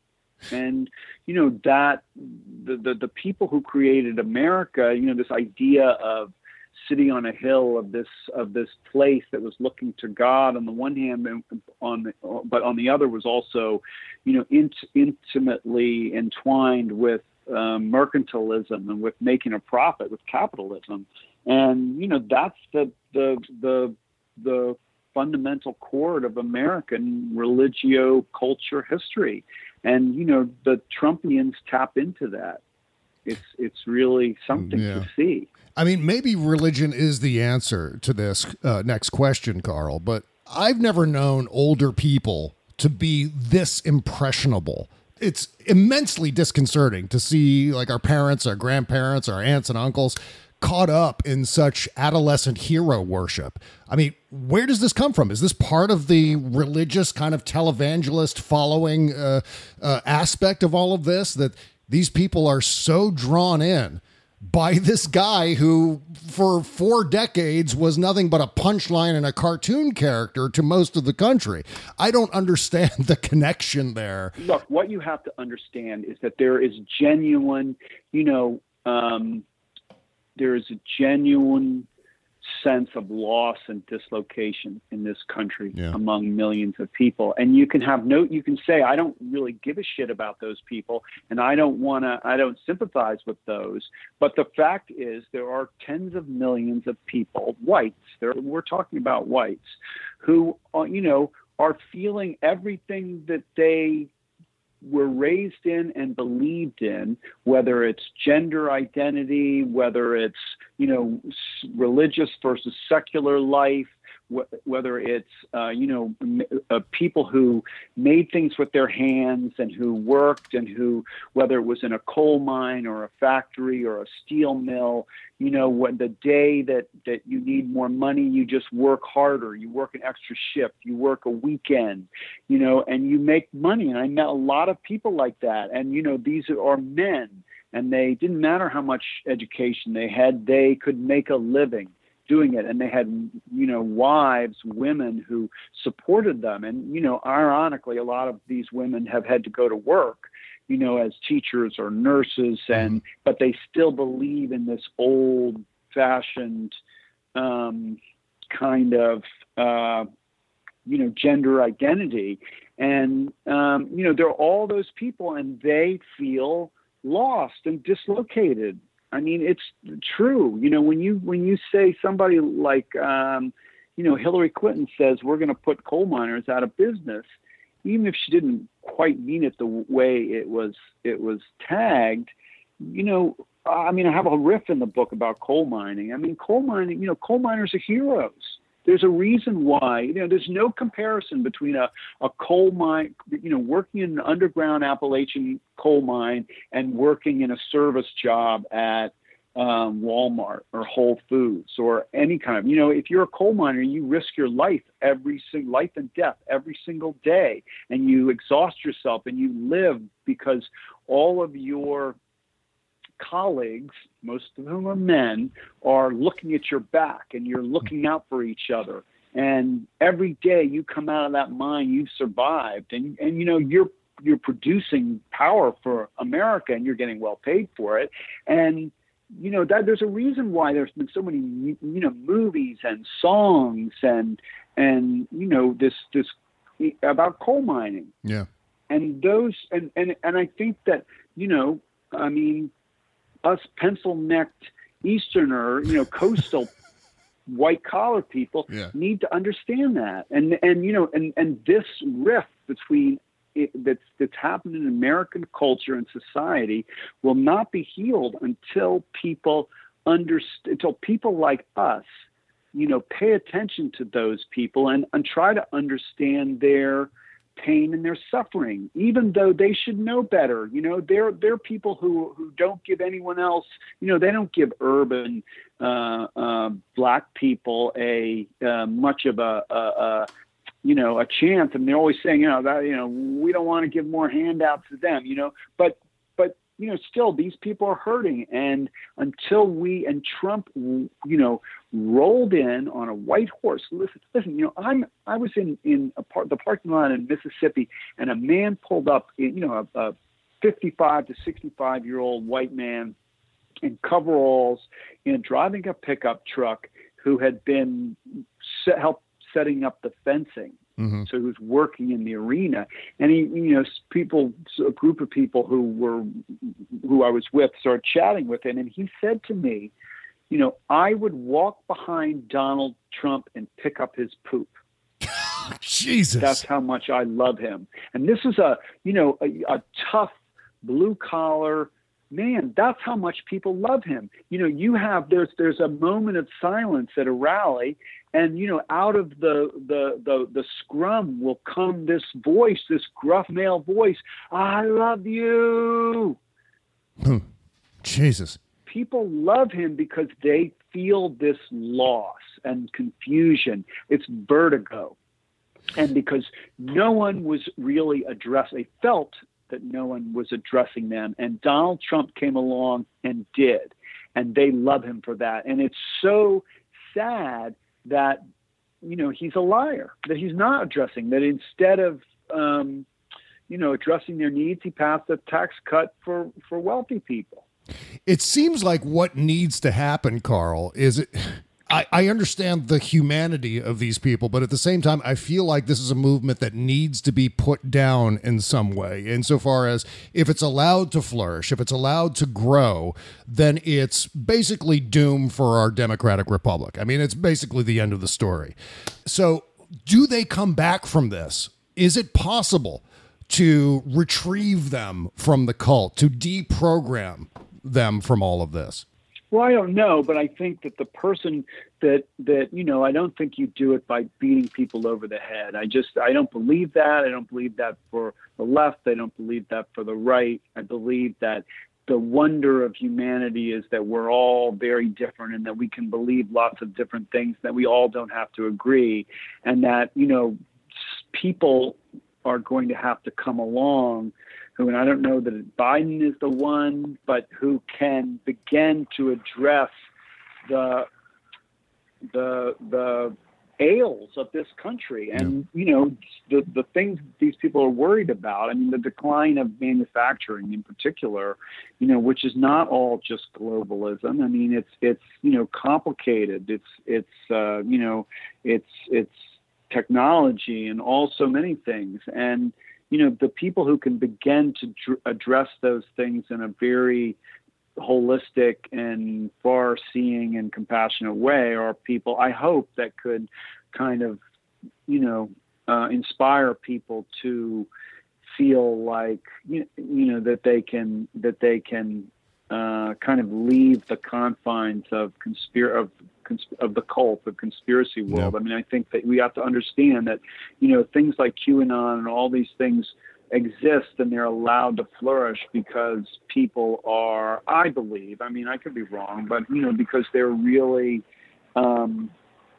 S7: And, you know, that the, the, the people who created America, you know, this idea of sitting on a hill, of this of this place that was looking to God on the one hand, and on the, but on the other was also, you know, int- intimately entwined with um, mercantilism and with making a profit, with capitalism. And, you know, that's the the the the fundamental chord of American religio culture history. And, you know, the Trumpians tap into that. It's it's really something
S4: yeah.
S7: to see.
S4: I mean, maybe religion is the answer to this uh, next question, Carl, but I've never known older people to be this impressionable. It's immensely disconcerting to see, like, our parents, our grandparents, our aunts and uncles caught up in such adolescent hero worship. I mean, where does this come from? Is this part of the religious kind of televangelist following uh, uh, aspect of all of this, that these people are so drawn in by this guy who for four decades was nothing but a punchline and a cartoon character to most of the country? I don't understand the connection there.
S7: Look, what you have to understand is that there is genuine, you know, um, there is a genuine sense of loss and dislocation in this country yeah. among millions of people. And you can have no, you can say, I don't really give a shit about those people, and I don't want to, I don't sympathize with those. But the fact is, there are tens of millions of people, whites, there, we're talking about whites, who, uh, you know, are feeling everything that they were raised in and believed in, whether it's gender identity, whether it's, you know, religious versus secular life, wh- whether it's, uh, you know, m- uh, people who made things with their hands and who worked, and who, whether it was in a coal mine or a factory or a steel mill, you know, when the day that, that you need more money, you just work harder, you work an extra shift, you work a weekend, you know, and you make money. And I met a lot of people like that. And, you know, these are men, and they didn't matter how much education they had, they could make a living doing it. And they had, you know, wives, women who supported them. And, you know, ironically, a lot of these women have had to go to work, you know, as teachers or nurses, and, mm-hmm. but they still believe in this old fashioned, um, kind of, uh, you know, gender identity. And, um, you know, there are all those people, and they feel lost and dislocated. I mean, it's true. You know, when you, when you say somebody like, um, you know, Hillary Clinton says, we're going to put coal miners out of business, even if she didn't quite mean it the way it was, it was tagged, you know, I mean, I have a riff in the book about coal mining. I mean, coal mining, you know, coal miners are heroes. There's a reason why, you know, there's no comparison between a, a coal mine, you know, working in an underground Appalachian coal mine and working in a service job at um, Walmart or Whole Foods or any kind of, you know, if you're a coal miner, you risk your life every single, life and death every single day, and you exhaust yourself and you live because all of your colleagues, most of whom are men, are looking at your back, and you're looking out for each other. And every day you come out of that mine, you've survived, and and you know you're you're producing power for America, and you're getting well paid for it. And you know that there's a reason why there's been so many you know movies and songs and and you know this this about coal mining.
S4: Yeah.
S7: And those and and and I think that you know I mean. Us pencil-necked Easterner, you know, coastal white collar people
S4: yeah.
S7: need to understand that. And, and, you know, and, and this rift between it, that's, that's happened in American culture and society will not be healed until people understand, until people like us, you know, pay attention to those people and, and try to understand their pain and their suffering, even though they should know better. You know, they're, they're people who, who don't give anyone else, you know, they don't give urban uh, uh, black people a uh, much of a, a, a, you know, a chance. And they're always saying, you know, that, you know, we don't want to give more handouts to them, you know, but, but, you know, still these people are hurting. And until we, and Trump, you know, rolled in on a white horse. Listen, listen, you know, I'm, I was in, in a part, the parking lot in Mississippi, and a man pulled up, you know, a, a fifty-five to sixty-five year old white man in coveralls, you know, driving a pickup truck, who had been set, helped setting up the fencing. Mm-hmm. So he was working in the arena, and he, you know, people, a group of people who were, who I was with, started chatting with him, and he said to me, you know, I would walk behind Donald Trump and pick up his poop.
S4: Jesus,
S7: that's how much I love him. And this is a, you know, a, a tough blue collar man. That's how much people love him. You know, you have, there's, there's a moment of silence at a rally, and, you know, out of the, the, the, the scrum will come this voice, this gruff male voice. I love you.
S4: Jesus.
S7: People love him because they feel this loss and confusion. It's vertigo. And because no one was really addressed, they felt that no one was addressing them. And Donald Trump came along and did. And they love him for that. And it's so sad that, you know, he's a liar, that he's not addressing, that instead of, um, you know, addressing their needs, he passed a tax cut for, for wealthy people.
S4: It seems like what needs to happen, Carl, is it, I, I understand the humanity of these people, but at the same time, I feel like this is a movement that needs to be put down in some way. Insofar as if it's allowed to flourish, if it's allowed to grow, then it's basically doomed for our democratic republic. I mean, it's basically the end of the story. So do they come back from this? Is it possible to retrieve them from the cult, to deprogram them from all of this?
S7: Well, I don't know, but I think that the person that, that, you know, I don't think you do it by beating people over the head. I just, I don't believe that. I don't believe that for the left. I don't believe that for the right. I believe that the wonder of humanity is that we're all very different, and that we can believe lots of different things, that we all don't have to agree, and that, you know, people are going to have to come along who, and I don't know that Biden is the one, but who can begin to address the the the ails of this country. And, yeah. you know, the, the things these people are worried about, I mean, the decline of manufacturing in particular, you know, which is not all just globalism. I mean, it's, it's, you know, complicated. It's, it's, uh, you know, it's, it's technology and also many things. And, you know, the people who can begin to dr- address those things in a very holistic and far-seeing and compassionate way are people, I hope, that could kind of, you know, uh, inspire people to feel like, you, you know, that they can, that they can uh, kind of leave the confines of conspir- of of the cult, the conspiracy world. Yeah. I mean, I think that we have to understand that, you know, things like QAnon and all these things exist, and they're allowed to flourish because people are, I believe, I mean, I could be wrong, but, you know, because they're really um,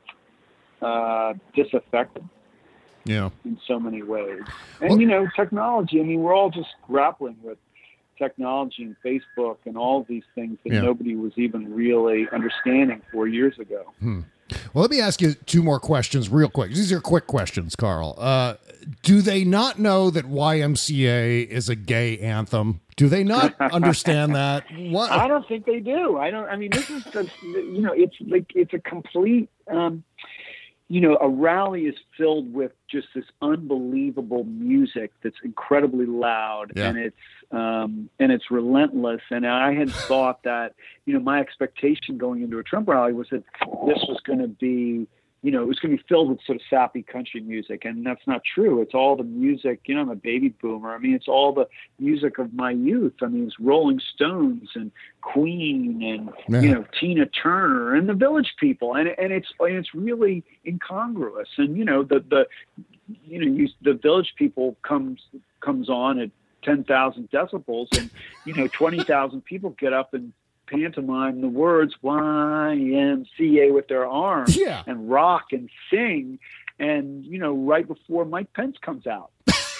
S7: uh, disaffected.
S4: Yeah.
S7: In so many ways. And,
S4: well,
S7: you know, technology, I mean, we're all just grappling with technology and Facebook and all these things that yeah. nobody was even really understanding four years ago.
S4: Hmm. Well, let me ask you two more questions real quick. These are quick questions, Carl. Uh, do they not know that Y M C A is a gay anthem? Do they not understand that? What?
S7: I don't think they do. I don't, I mean, this is, the, you know, it's like, it's a complete, um, you know, a rally is filled with just this unbelievable music that's incredibly loud,
S4: yeah.
S7: and it's um, and it's relentless. And I had thought that, you know, my expectation going into a Trump rally was that this was going to be, you know, it was going to be filled with sort of sappy country music, and that's not true. It's all the music, you know, I'm a baby boomer. I mean, it's all the music of my youth. I mean, it's Rolling Stones and Queen and,
S4: yeah.
S7: you know, Tina Turner and the Village People. And, and it's, and it's really incongruous. And, you know, the, the, you know, you, the Village People comes, comes on at ten thousand decibels, and, you know, twenty thousand people get up and pantomime the words Y M C A with their arms
S4: yeah.
S7: and rock and sing, and, you know, right before Mike Pence comes out.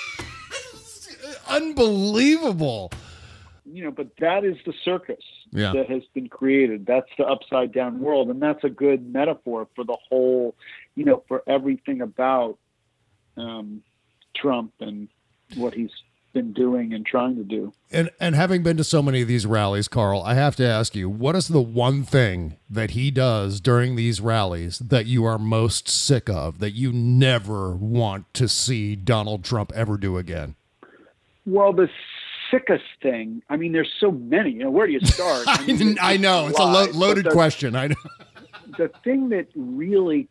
S4: Unbelievable.
S7: You know, but that is the circus
S4: yeah.
S7: that has been created. That's the upside down world. And that's a good metaphor for the whole, you know, for everything about um, Trump and what he's been doing and trying to do.
S4: And and having been to so many of these rallies, Carl, I have to ask you, what is the one thing that he does during these rallies that you are most sick of, that you never want to see Donald Trump ever do again?
S7: Well, the sickest thing, I mean, there's so many. You know, where do you start? I, mean,
S4: I know. It's a lo- loaded
S7: the,
S4: question. I know.
S7: The thing that really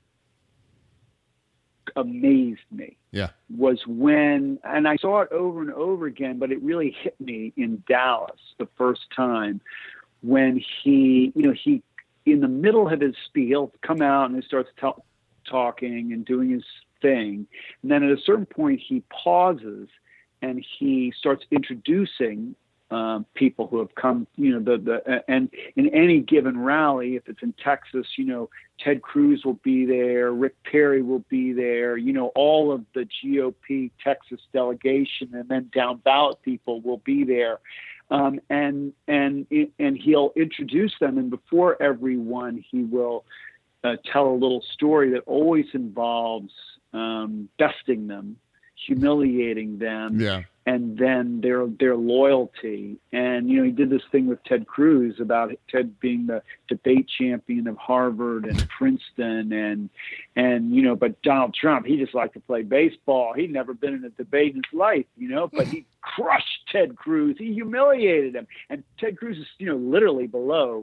S7: amazed me
S4: yeah.
S7: was when, and I saw it over and over again, but it really hit me in Dallas the first time when he, you know, he, in the middle of his speech, he'll come out and he starts t- talking and doing his thing. And then at a certain point, he pauses and he starts introducing um, people who have come, you know, the, the, and in any given rally, if it's in Texas, you know, Ted Cruz will be there, Rick Perry will be there, you know, all of the G O P Texas delegation and then down ballot people will be there. Um, and, and, and he'll introduce them. And before everyone, he will uh, tell a little story that always involves um, besting them, humiliating them,
S4: yeah.
S7: and then their their loyalty. And, you know, he did this thing with Ted Cruz about Ted being the debate champion of Harvard and Princeton. And, and you know, but Donald Trump, he just liked to play baseball. He'd never been in a debate in his life, you know, but he crushed Ted Cruz. He humiliated him. And Ted Cruz is, you know, literally below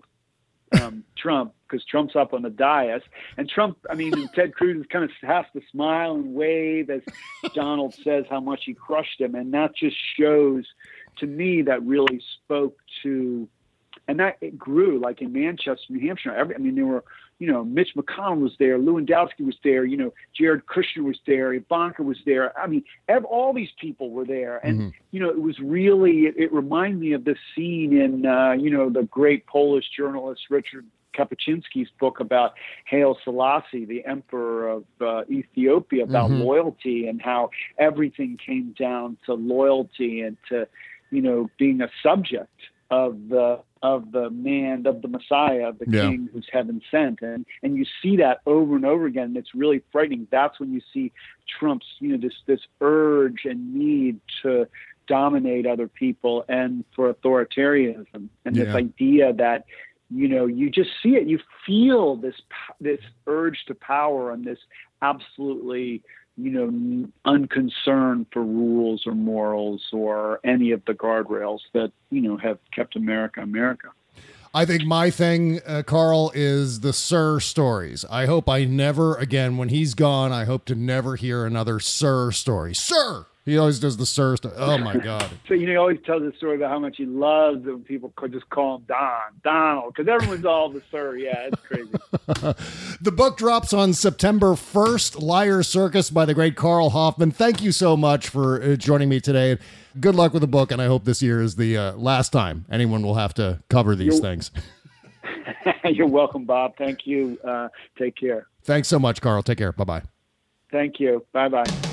S7: um, Trump, because Trump's up on the dais, and Trump, I mean, Ted Cruz kind of has to smile and wave as Donald says how much he crushed him. And that just shows, to me, that really spoke to, and that it grew, like in Manchester, New Hampshire. Every, I mean, there were, you know, Mitch McConnell was there, Lewandowski was there, you know, Jared Kushner was there, Ivanka was there. I mean, ev- all these people were there. And,
S4: mm-hmm.
S7: you know, it was really, it, it reminded me of this scene in, uh, you know, the great Polish journalist Richard Kapuscinski's book about Haile Selassie, the emperor of uh, Ethiopia, about
S4: mm-hmm.
S7: loyalty and how everything came down to loyalty and to, you know, being a subject of the of the man, of the Messiah, of the
S4: yeah.
S7: king who's heaven sent. And and you see that over and over again. And it's really frightening. That's when you see Trump's, you know, this this urge and need to dominate other people and for authoritarianism. And
S4: yeah.
S7: this idea that, you know, you just see it. You feel this this urge to power and this absolutely, you know, unconcern for rules or morals or any of the guardrails that, you know, have kept America America.
S4: I think my thing, uh, Carl, is the Sir stories. I hope I never again, when he's gone, I hope to never hear another Sir story. Sir! He always does the Sir story. Oh, my God.
S7: So, you know, he always tells the story about how much he loves when people could just call him Don, Donald, because everyone's all the Sir. Yeah, it's crazy.
S4: The book drops on September first, Liar Circus by the great Carl Hoffman. Thank you so much for uh, joining me today. Good luck with the book, and I hope this year is the uh, last time anyone will have to cover these
S7: You're,
S4: things.
S7: You're welcome, Bob. Thank you. Uh, take care.
S4: Thanks so much, Carl. Take care. Bye-bye.
S7: Thank you. Bye-bye.